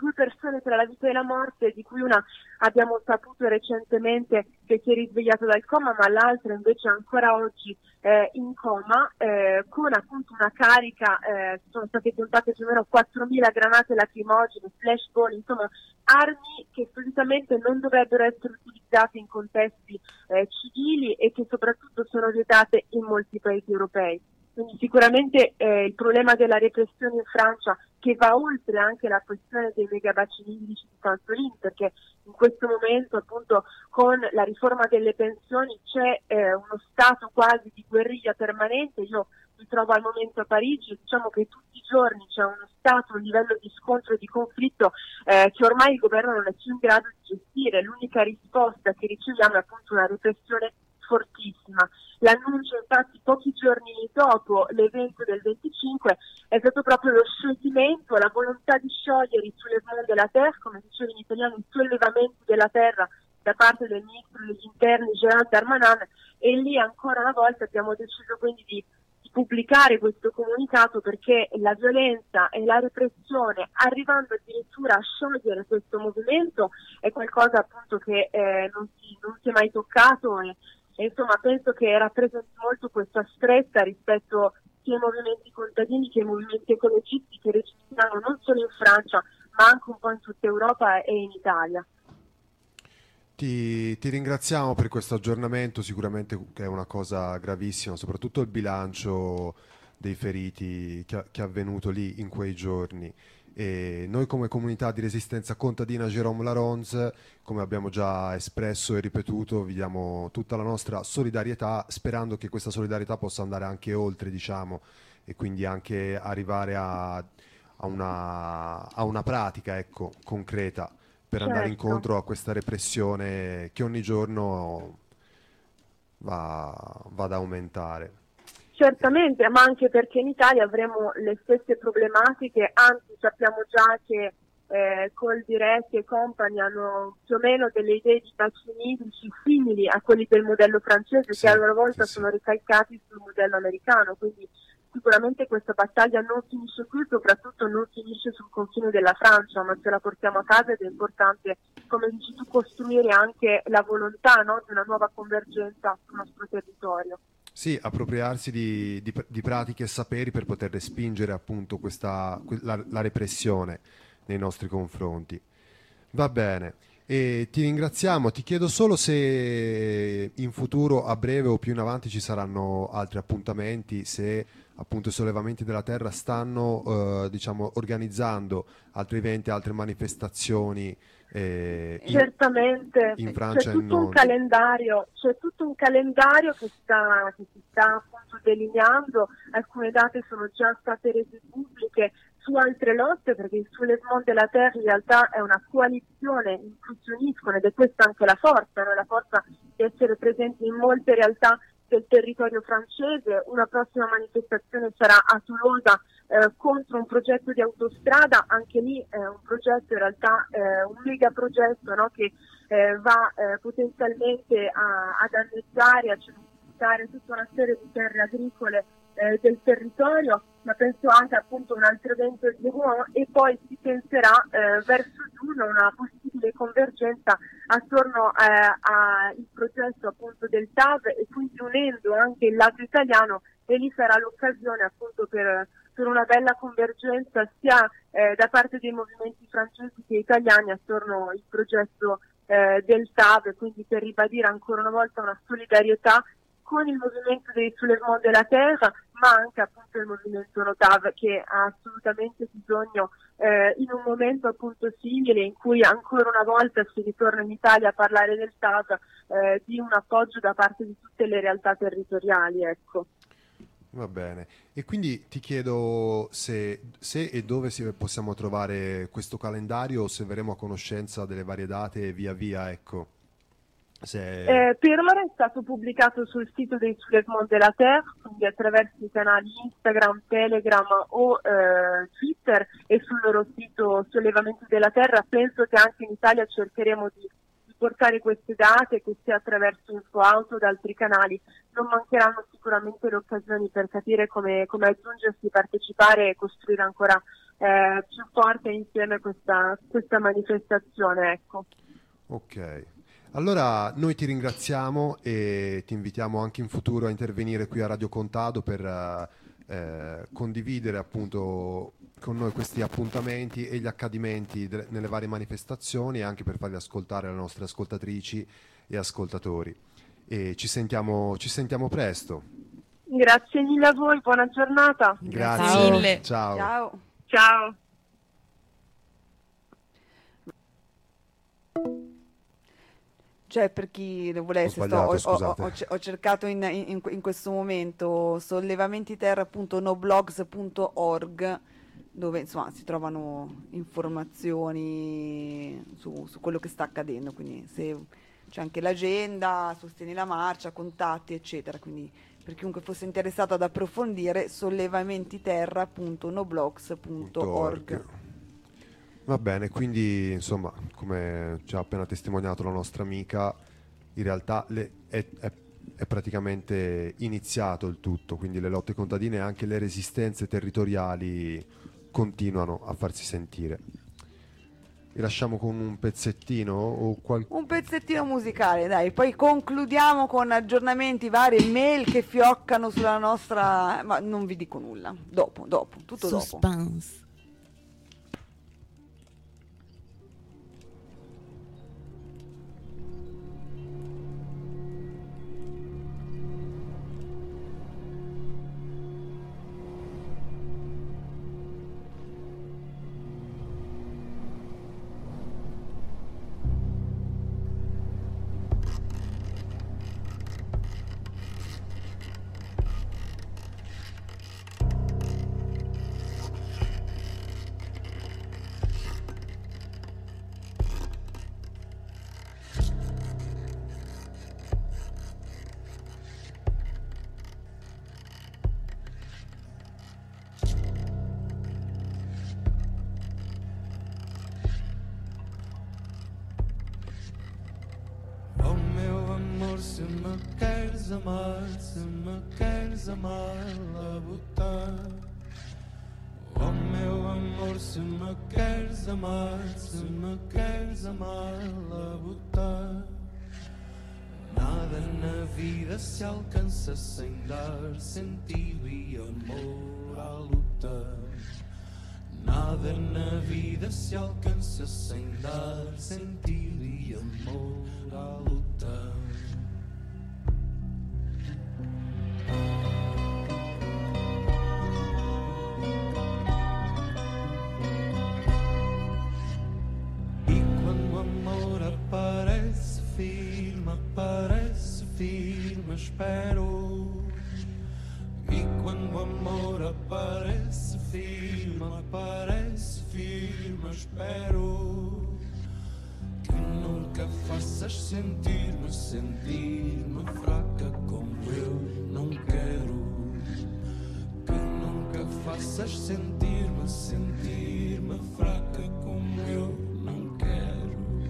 due persone tra la vita e la morte, di cui una abbiamo saputo recentemente che si è risvegliato dal coma, ma l'altra invece ancora oggi eh, in coma, eh, con appunto una carica, eh, sono state contate più o meno quattromila granate lacrimogene, flashball, insomma armi che solitamente non dovrebbero essere utilizzate in contesti eh, civili e che soprattutto sono vietate in molti paesi europei. Quindi sicuramente eh, il problema della repressione in Francia, che va oltre anche la questione dei megabacini idrici di Saint-Solin, perché in questo momento appunto con la riforma delle pensioni c'è eh, uno stato quasi di guerriglia permanente. Io mi trovo al momento a Parigi, diciamo che tutti i giorni c'è uno stato, un livello di scontro e di conflitto eh, che ormai il governo non è più in grado di gestire. L'unica risposta che riceviamo è appunto una repressione fortissima. L'annuncio infatti pochi giorni dopo l'evento del venticinque è stato proprio lo scioglimento, la volontà di sciogliere il soulèvement de la terre, come diceva in italiano, il sollevamento della terra da parte del ministro degli interni Gérald Darmanin, e lì ancora una volta abbiamo deciso quindi di, di pubblicare questo comunicato, perché la violenza e la repressione, arrivando addirittura a sciogliere questo movimento, è qualcosa appunto che eh, non, si, non si è mai toccato e E insomma penso che rappresenti molto questa stretta rispetto sia ai movimenti contadini che ai movimenti ecologisti che registriamo non solo in Francia ma anche un po' in tutta Europa e in Italia. Ti, ti ringraziamo per questo aggiornamento, sicuramente che è una cosa gravissima, soprattutto il bilancio dei feriti che, che è avvenuto lì in quei giorni. E noi come comunità di resistenza contadina Jérôme Larons, come abbiamo già espresso e ripetuto, vi diamo tutta la nostra solidarietà, sperando che questa solidarietà possa andare anche oltre, diciamo, e quindi anche arrivare a, a, una, a una pratica, ecco, concreta per Certo. andare incontro a questa repressione che ogni giorno va, va ad aumentare. Certamente, ma anche perché in Italia avremo le stesse problematiche, anzi sappiamo già che eh, Coldiretti e compagni hanno più o meno delle idee di bacini idrici simili a quelli del modello francese, Sì, che a loro volta sì, sì. sono ricalcati sul modello americano, quindi sicuramente questa battaglia non finisce qui, soprattutto non finisce sul confine della Francia, ma ce la portiamo a casa ed è importante, come dici tu, costruire anche la volontà, no, di una nuova convergenza sul nostro territorio. Sì, appropriarsi di, di- di pratiche e saperi per poter respingere appunto questa, que- la, la repressione nei nostri confronti. Va bene, e ti ringraziamo, ti chiedo solo se in futuro, a breve o più in avanti, ci saranno altri appuntamenti, se appunto i sollevamenti della terra stanno eh, diciamo organizzando altri eventi, altre manifestazioni eh, in, Certamente, in c'è Francia e tutto un non. calendario, c'è tutto un calendario che sta, che si sta appunto delineando, alcune date sono già state rese pubbliche su altre lotte, perché il Soulèvement de la Terre in realtà è una coalizione in cui si uniscono, ed è questa anche la forza, no? La forza di essere presenti in molte realtà del territorio francese. Una prossima manifestazione sarà a Tolosa eh, contro un progetto di autostrada, anche lì è un progetto in realtà, eh, un mega progetto, no? Che eh, va eh, potenzialmente a, a danneggiare, a cementificare tutta una serie di terre agricole eh, del territorio, ma penso anche appunto a un altro evento di Rouen, e poi si penserà eh, verso giugno una possibile convergenza attorno eh, al progetto appunto del T A V, e quindi unendo anche il lato italiano, e lì sarà l'occasione appunto per, per una bella convergenza sia eh, da parte dei movimenti francesi che italiani attorno al progetto eh, del T A V, quindi per ribadire ancora una volta una solidarietà con il movimento dei Soulèvement de la Terre, ma anche appunto il movimento Notav, che ha assolutamente bisogno eh, in un momento appunto simile in cui ancora una volta si ritorna in Italia a parlare del T A V, eh, di un appoggio da parte di tutte le realtà territoriali, ecco. Va bene, e quindi ti chiedo se, se e dove si- possiamo trovare questo calendario, o se verremo a conoscenza delle varie date via via, ecco. Se... Eh, per ora è stato pubblicato sul sito dei Soulèvement de la Terre, quindi attraverso i canali Instagram, Telegram o eh, Twitter, e sul loro sito Sollevamento della Terra. Penso che anche in Italia cercheremo di, di portare queste date, che sia attraverso InfoAuto o altri canali. Non mancheranno sicuramente le occasioni per capire come, come aggiungersi, partecipare e costruire ancora eh, più forte insieme questa, questa manifestazione, ecco. Ok, allora noi ti ringraziamo e ti invitiamo anche in futuro a intervenire qui a Radio Contado per eh, eh, condividere appunto con noi questi appuntamenti e gli accadimenti de- nelle varie manifestazioni e anche per farli ascoltare alle nostre ascoltatrici e ascoltatori. E ci sentiamo, ci sentiamo presto. Grazie mille a voi, buona giornata. Grazie, Ciao. mille. Ciao. Ciao. Ciao. Cioè, per chi lo volesse, Ho sto- sbagliato, ho, ho- scusate. ho ce- ho cercato in, in- in questo momento sollevamentiterra punto noblogs punto org, dove insomma si trovano informazioni su, su quello che sta accadendo, quindi se c'è anche l'agenda, sostieni la marcia, contatti, eccetera. Quindi per chiunque fosse interessato ad approfondire, sollevamentiterra punto noblogs punto org. Va bene, quindi insomma, come ci ha appena testimoniato la nostra amica, in realtà le- è, è- è praticamente iniziato il tutto, quindi le lotte contadine e anche le resistenze territoriali continuano a farsi sentire. Vi lasciamo con un pezzettino o qual- Un pezzettino musicale, dai, poi concludiamo con aggiornamenti vari e mail che fioccano sulla nostra... ma non vi dico nulla, dopo, dopo, tutto dopo. Suspense. Oh meu amor, se me queres amar, se me queres amar, a botar. Oh meu amor, se me queres amar, se me queres amar, a botar. Nada na vida se alcança sem dar sentido e amor à luta. Nada na vida se alcança sem dar sentido e amor à luta. E quando o amor aparece firme, aparece firme, espero. E quando o amor aparece firme, aparece firme, espero. Que nunca faças sentir-me, sentir-me fraca como eu não quero. Que nunca faças sentir-me, sentir-me fraca como eu não quero.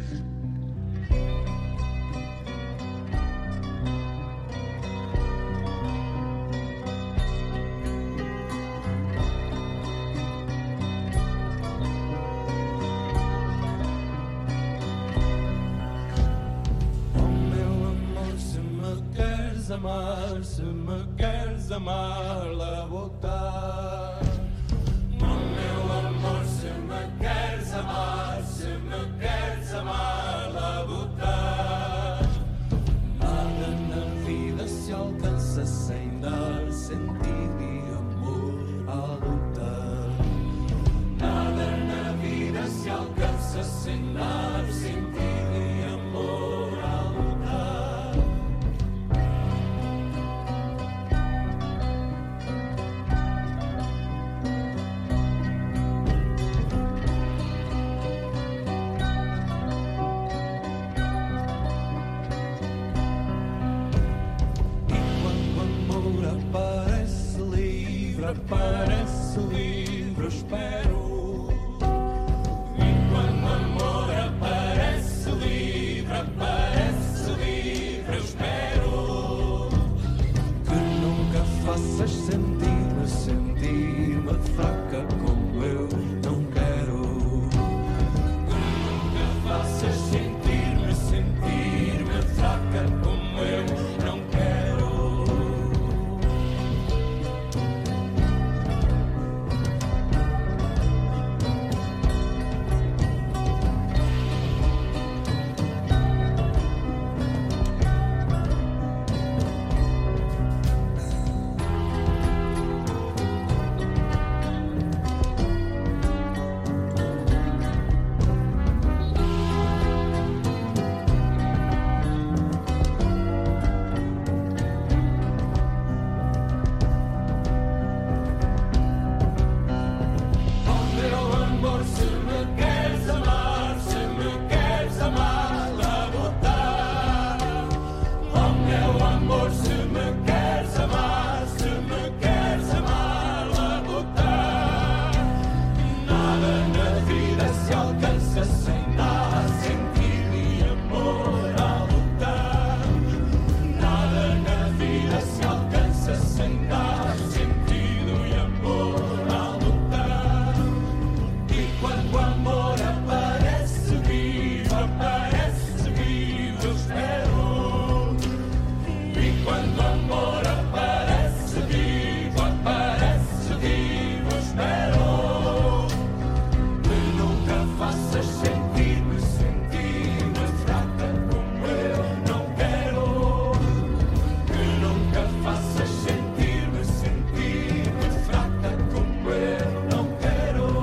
Amar, se me queres amar, lá botar. Oh meu amor, se me queres amar, se me queres amar, lá botar. Nada na vida se alcança sem dar sentido e amor à luta. Nada na vida se alcança sem dar sentido e amor à luta. Aparece livre, espero. E quando o amor aparece livre, aparece livre, espero. Que nunca faças sentir-me, sentir-me fraca como eu não amor, se me queres amar, se me queres amar, a botar. Nada na vida se alcança sem dar sentido e amor a lutar. Nada na vida se alcança sem dar sentido e amor a lutar. E quando o amor aparece vivo, aparece vivo, eu espero. E quando o amor aparece vivo, aparece vivo, eu espero. Que nunca faças sentir-me, sentir-me fraca como eu não quero. Que nunca faças sentir-me, sentir-me fraca como eu não quero.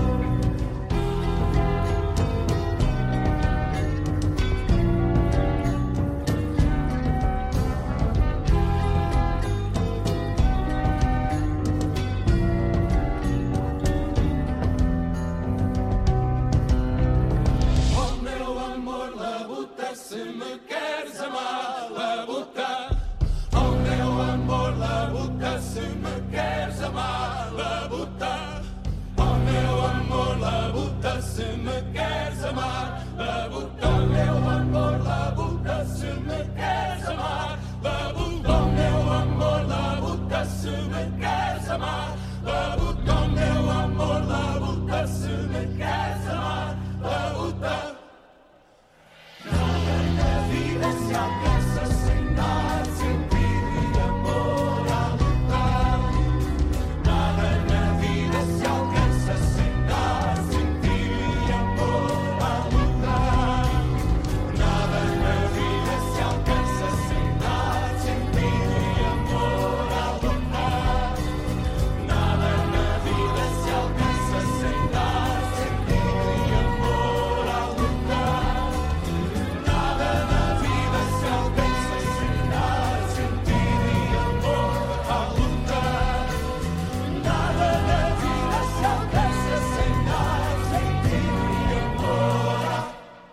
Oh meu amor, labuta, se me queres amar, labuta. Oh meu amor, labuta, se me queres amar, labuta. Oh meu amor, labuta, se me queres amar, labuta. Oh meu amor, labuta, se me queres amar, labuta. Oh meu amor, labuta, se me queres amar, labuta. Oh meu amor, labuta, se me queres amar, labuta. Nada na vida se alcança sem dar sentido e amor a lutar. Nada na vida se alcança sem dar sentido e amor a lutar. Nada na vida se alcança sem dar sentido e amor a lutar. Nada na vida se alcança sem dar sentido e amor a lutar. Nada na vida se alcança sem dar sentido e amor a lutar. Nada na vida se alcança sem dar sentido e amor a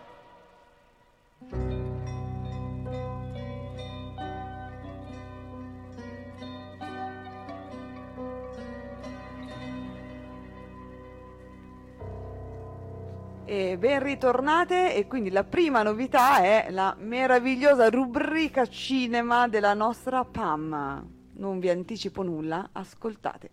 E ben ritornate, e quindi la prima novità è la meravigliosa rubrica cinema della nostra P A M. Non vi anticipo nulla, ascoltate.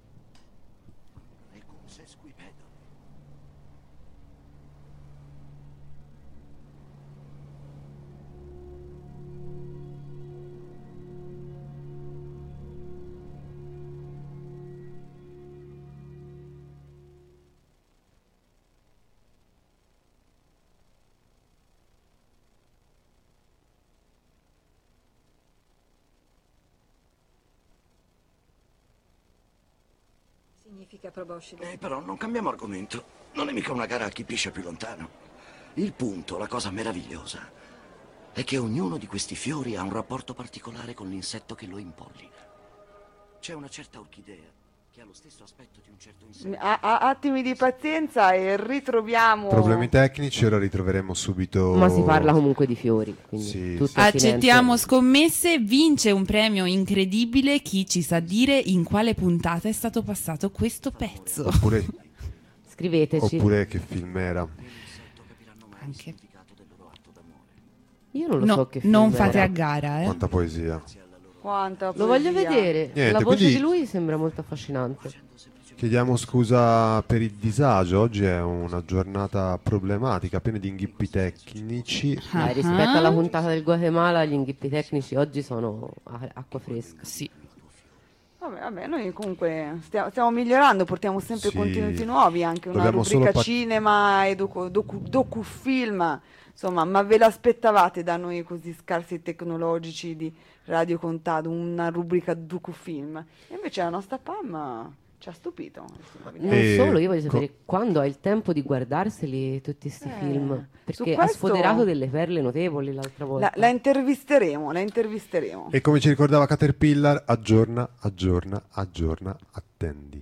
Significa proboscide. Eh, però non cambiamo argomento. Non è mica una gara a chi piscia più lontano. Il punto, la cosa meravigliosa, è che ognuno di questi fiori ha un rapporto particolare con l'insetto che lo impollina. C'è una certa orchidea che ha lo stesso aspetto di un certo insetto. A- a- attimi di pazienza e ritroviamo... Problemi tecnici, ora ritroveremo subito. Ma si parla comunque di fiori, quindi Sì, tutto Accettiamo silenzio. scommesse, vince un premio incredibile chi ci sa dire in quale puntata è stato passato questo pezzo. Oppure, Scriveteci. oppure che film era. Anche. Io non lo No, so che film non era. fate a gara, eh. Quanta poesia. Quanta Lo voglio poesia. vedere. Niente, La voce quindi- di lui sembra molto affascinante. Chiediamo scusa per il disagio. Oggi è una giornata problematica, piena di inghippi tecnici. Dai, rispetto alla puntata del Guatemala, gli inghippi tecnici oggi sono a- acqua fresca. Sì. Vabbè, vabbè, noi comunque stia- stiamo migliorando, portiamo sempre Sì. contenuti nuovi, anche una Dobbiamo rubrica solo pa- cinema e docu, docu, docufilm, insomma, ma ve l'aspettavate da noi così scarsi tecnologici di Radio Contado, una rubrica docufilm? E invece la nostra P A M ci ha stupito. Non E solo, io voglio co- sapere quando ha il tempo di guardarseli tutti questi Eh, film, su perché ha questo- sfoderato delle perle notevoli l'altra volta. La, la intervisteremo, la intervisteremo. E come ci ricordava Caterpillar, aggiorna, aggiorna, aggiorna, attendi.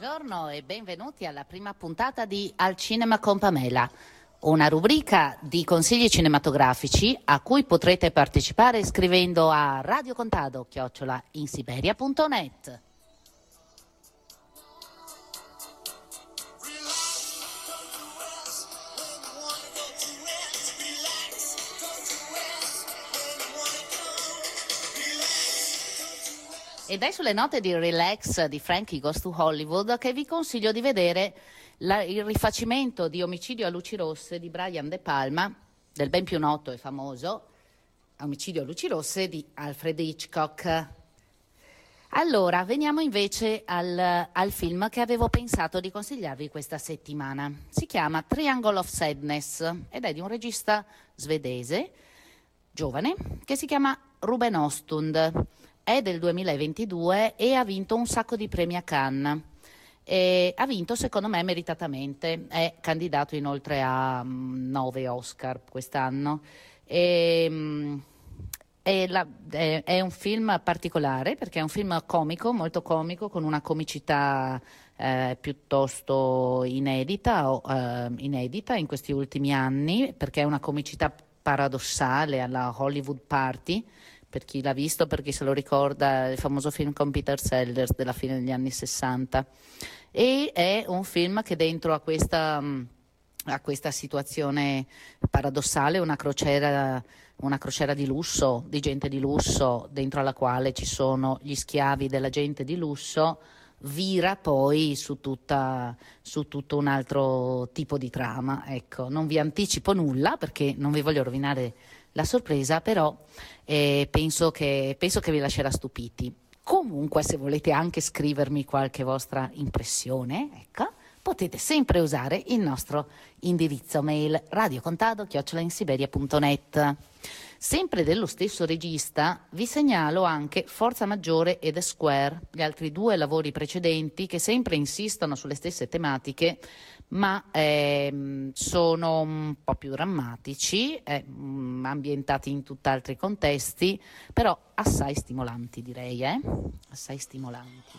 Buongiorno e benvenuti alla prima puntata di Al Cinema con Pamela, una rubrica di consigli cinematografici a cui potrete partecipare scrivendo a radiocontado chiocciola insiberia punto net. Ed è sulle note di Relax di Frankie Goes to Hollywood che vi consiglio di vedere la, il rifacimento di Omicidio a luci rosse di Brian De Palma, del ben più noto e famoso Omicidio a luci rosse di Alfred Hitchcock. Allora, veniamo invece al, al film che avevo pensato di consigliarvi questa settimana. Si chiama Triangle of Sadness ed è di un regista svedese, giovane, che si chiama Ruben Östlund. È del duemilaventidue e ha vinto un sacco di premi a Cannes. E ha vinto, secondo me, meritatamente. È candidato inoltre a mm, nove Oscar quest'anno. E, mm, è, la- è- è un film particolare perché è un film comico, molto comico, con una comicità eh, piuttosto inedita, o, eh, inedita in questi ultimi anni, perché è una comicità paradossale alla Hollywood Party. Per chi l'ha visto, per chi se lo ricorda, il famoso film con Peter Sellers della fine degli anni sessanta. E è un film che dentro a questa, mh, a questa situazione paradossale, una crociera, una crociera di lusso, di gente di lusso, dentro alla quale ci sono gli schiavi della gente di lusso, vira poi su, tutta, su tutto un altro tipo di trama. Ecco, non vi anticipo nulla perché non vi voglio rovinare la sorpresa, però eh, penso, che, penso che vi lascerà stupiti. Comunque, se volete anche scrivermi qualche vostra impressione, ecco, potete sempre usare il nostro indirizzo mail radiocontado chiocciola insiberia punto net. Sempre dello stesso regista vi segnalo anche Forza Maggiore e The Square, gli altri due lavori precedenti che sempre insistono sulle stesse tematiche, ma ehm, sono un po' più drammatici, eh, mm, ambientati in tutt'altri contesti, però assai stimolanti, direi, eh? Assai stimolanti.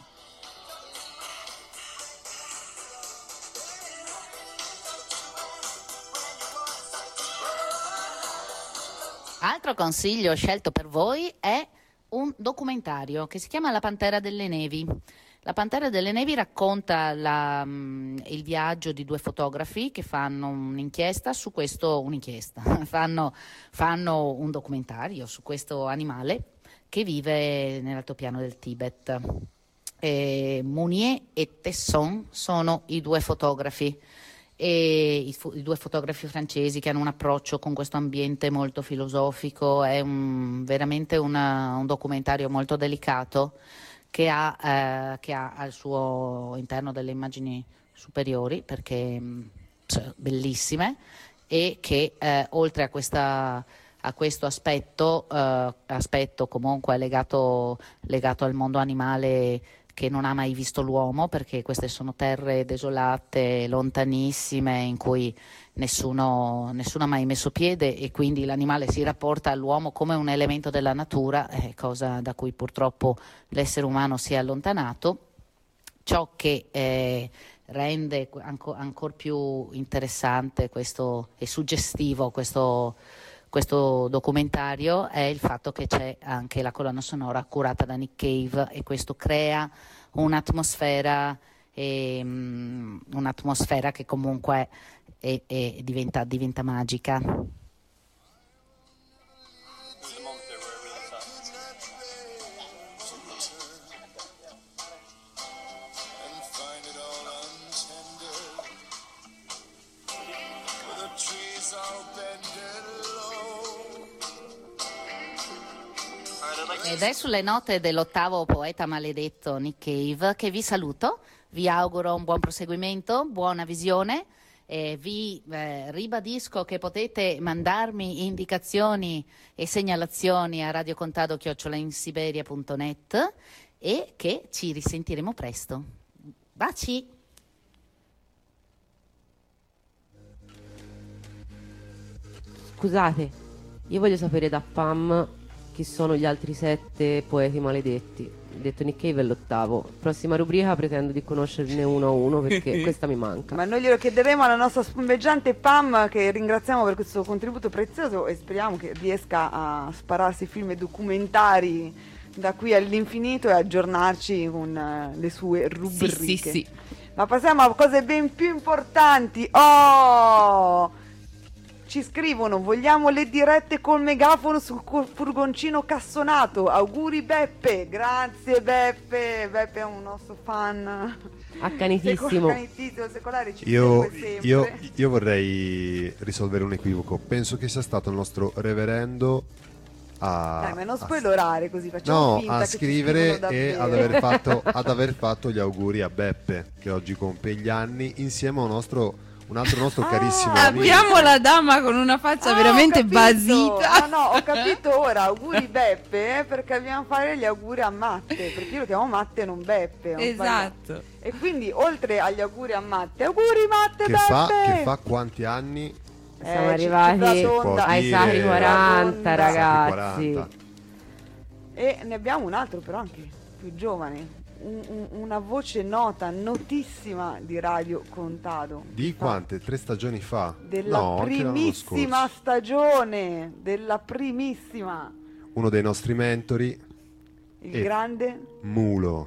Altro consiglio scelto per voi è un documentario che si chiama La Pantera delle Nevi. La Pantera delle Nevi racconta la, mm, il viaggio di due fotografi che fanno un'inchiesta su questo, un'inchiesta, fanno, fanno un documentario su questo animale che vive nell'altopiano del Tibet. E Mounier e Tesson sono i due fotografi. E i, fu- i due fotografi francesi che hanno un approccio con questo ambiente molto filosofico. È un- veramente una- un documentario molto delicato che ha, eh, che ha al suo interno delle immagini superiori, perché mh, cioè, bellissime, e che eh, oltre a, questa, a questo aspetto, eh, aspetto comunque legato, legato al mondo animale, che non ha mai visto l'uomo, perché queste sono terre desolate, lontanissime, in cui nessuno, nessuno ha mai messo piede, e quindi l'animale si rapporta all'uomo come un elemento della natura, eh, cosa da cui purtroppo l'essere umano si è allontanato. Ciò che eh, rende anco, ancora più interessante questo, e suggestivo questo Questo documentario è il fatto che c'è anche la colonna sonora curata da Nick Cave, e questo crea un'atmosfera, e, um, un'atmosfera che comunque è, è, diventa, diventa magica. Ed è sulle note dell'ottavo poeta maledetto Nick Cave che vi saluto, vi auguro un buon proseguimento, buona visione, e vi eh, ribadisco che potete mandarmi indicazioni e segnalazioni a radiocontado chiocciola insiberia punto net e che ci risentiremo presto. Baci! Scusate, io voglio sapere da Pam chi sono gli altri sette poeti maledetti. detto Nick Cave è l'ottavo. Prossima rubrica pretendo di conoscerne uno a uno perché questa mi manca. Ma noi glielo chiederemo alla nostra spumeggiante Pam, che ringraziamo per questo contributo prezioso e speriamo che riesca a spararsi film e documentari da qui all'infinito e aggiornarci con uh, le sue rubriche. Sì, sì, sì. Ma passiamo a cose ben più importanti. Oh! Ci scrivono, vogliamo le dirette col megafono sul cu- furgoncino cassonato. Auguri Beppe. Grazie Beppe. Beppe è un nostro fan. Accanitissimo. Seco- accanitissimo, secolare, ci Io, segue sempre. io, io vorrei risolvere un equivoco. Penso che sia stato il nostro reverendo a, Dai, ma non a- spoilerare così, facciamo no, finta a che ci scrivere scrivono e davvero. ad aver, fatto, ad aver fatto gli auguri a Beppe, che oggi compie gli anni, insieme a un, nostro, un altro nostro carissimo amico. Abbiamo la dama con una faccia Ah, veramente ho capito. basita. No, no, ho capito ora. Auguri Beppe, eh, perché dobbiamo fare gli auguri a Matte, perché io lo chiamo Matte e non Beppe. ho Esatto. sbagliato. E quindi oltre agli auguri a Matte, auguri Matte Che Beppe. fa, che fa quanti anni? Siamo Eh, arrivati cifra tonda. ai sacri dire- quaranta, Sacri ragazzi. quaranta. E ne abbiamo un altro però anche più giovane, un- un- una voce nota, notissima di Radio Contado. Di quante? Tre stagioni fa? Della No, anche l'anno primissima scorso. stagione, della primissima, Uno dei nostri mentori, il E- grande Mulo.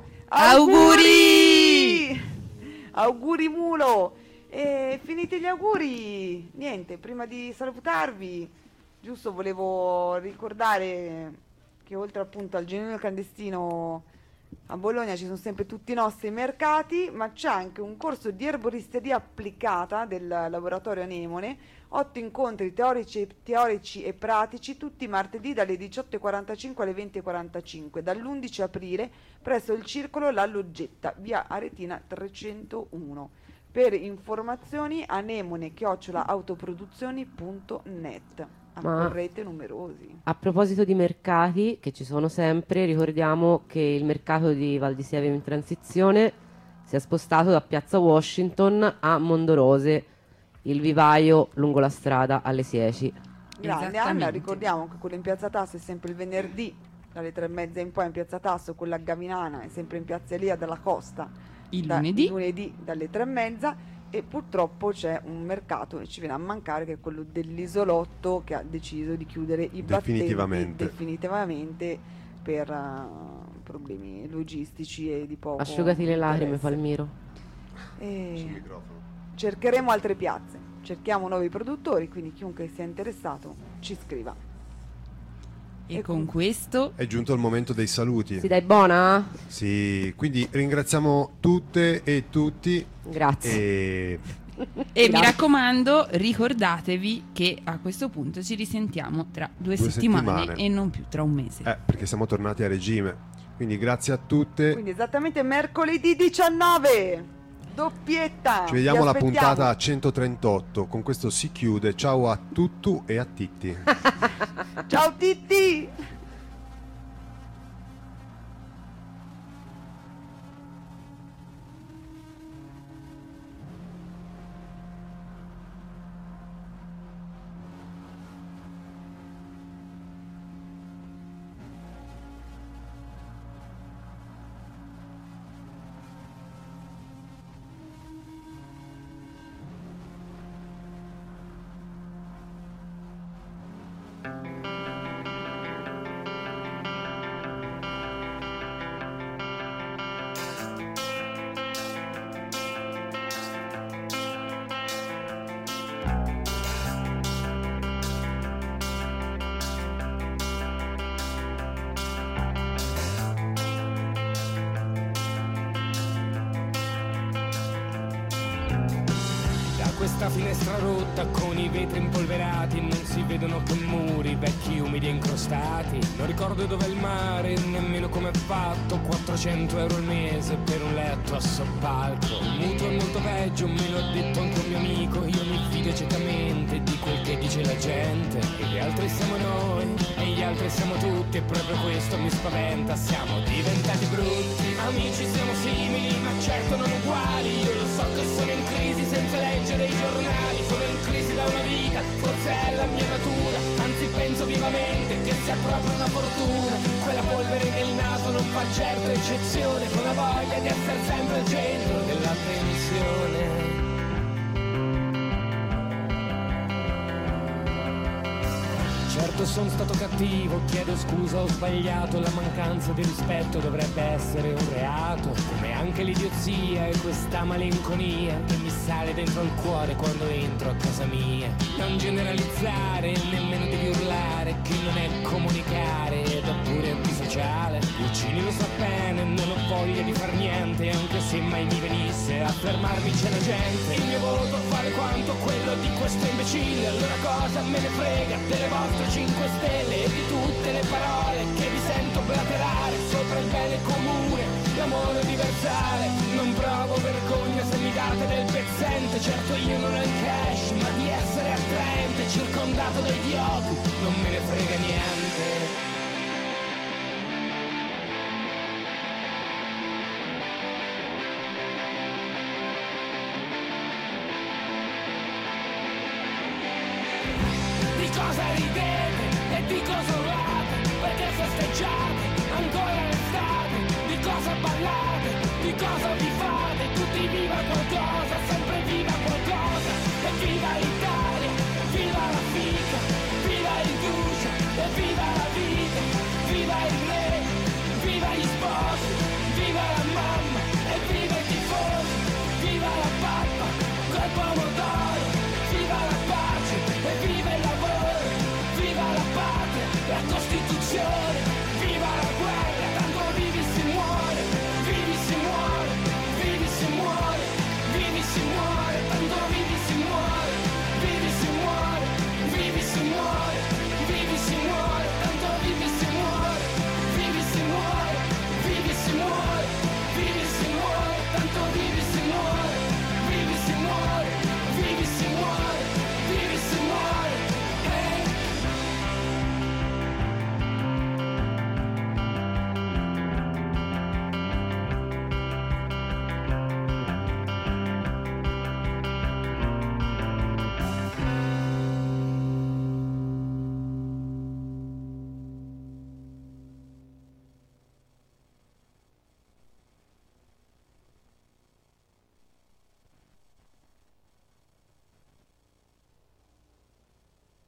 auguri! Auguri Mulo! E finiti gli auguri, niente, prima di salutarvi, giusto volevo ricordare che oltre appunto al Genuino Clandestino a Bologna ci sono sempre tutti i nostri mercati, ma c'è anche un corso di erboristeria applicata del laboratorio Anemone, otto incontri teorici, teorici e pratici tutti i martedì dalle diciotto e quarantacinque alle venti e quarantacinque, dall'undici aprile presso il circolo La Loggetta, via Aretina trecentouno. Per informazioni anemone chiocciola autoproduzioni punto net. Ma- Accorrete numerosi. A proposito di mercati, che ci sono sempre, ricordiamo che il mercato di Val di Sievio in transizione si è spostato da Piazza Washington a Mondorose, il vivaio lungo la strada alle Sieci. Grande Esattamente. Anna, ricordiamo che quello in Piazza Tasso è sempre il venerdì dalle tre e mezza in poi in Piazza Tasso, quella a Gavinana è sempre in Piazza Elia della Costa Il da- lunedì. il lunedì dalle tre e mezza, e purtroppo c'è un mercato e ci viene a mancare che è quello dell'isolotto, che ha deciso di chiudere i battenti Definitivamente. definitivamente per uh, problemi logistici e di poco Asciugati le lacrime, interesse. Palmiro. E cercheremo altre piazze, cerchiamo nuovi produttori, quindi chiunque sia interessato ci scriva. E con questo È giunto il momento dei saluti. Si dai buona? Sì, quindi ringraziamo tutte e tutti. Grazie. E E vi Grazie. raccomando, ricordatevi che a questo punto ci risentiamo tra due, Due settimane, settimane. e non più tra un mese. eh, perché siamo tornati a regime. Quindi grazie a tutte. Quindi esattamente mercoledì diciannove, doppietta. Ci vediamo Vi alla aspettiamo. puntata a centotrentotto. Con questo si chiude. Ciao a Tuttu e a Titti. Ciao Titti! Da questa finestra rotta con i vetri impolverati non si vedono più muri vecchi, umidi e incrostati. Non ricordo dov'è il mare, nemmeno come è fatto. quattrocento euro al mese per un letto a soppalco. Il mutuo è molto peggio, me lo ha detto anche un mio amico. Io mi fido ciecamente di quel che dice la gente. E gli altri siamo noi, e gli altri siamo tutti. E proprio questo mi spaventa, siamo diventati brutti. Amici siamo simili, ma certo non uguali. Io lo so che sono in crisi senza leggere i giornali. Sono in crisi da una vita, forse è la mia natura. Anzi penso vivamente che sia proprio una fortuna. Quella polvere nel naso non fa certo eccezione, con la voglia di essere sempre al centro dell'attenzione. Certo sono stato cattivo, chiedo scusa, ho sbagliato. La mancanza di rispetto dovrebbe essere un reato, come anche l'idiozia e questa malinconia che mi sale dentro il cuore quando entro a casa mia. Non generalizzare, nemmeno devi urlare, che non è comunicare ed è pure antisociale. Guccini lo sa bene, non ho voglia di far niente, anche se mai mi venisse a fermarmi c'è la gente. Il mio voto vale quanto quello di questo imbecille, allora cosa me ne frega delle vostre cinque stelle e di tutte le parole che vi sento blaterare sopra il bene comune, l'amore universale. Non provo vergogna se mi date del pezzente, certo io non ho il cash, ma di essere attraente, circondato da idioti, non me ne frega niente. Di cosa ridete e di cosa urlate, perché festeggiate ancora l'estate, di cosa ballate, di cosa vi fate, tutti viva qualcosa, sempre viva qualcosa.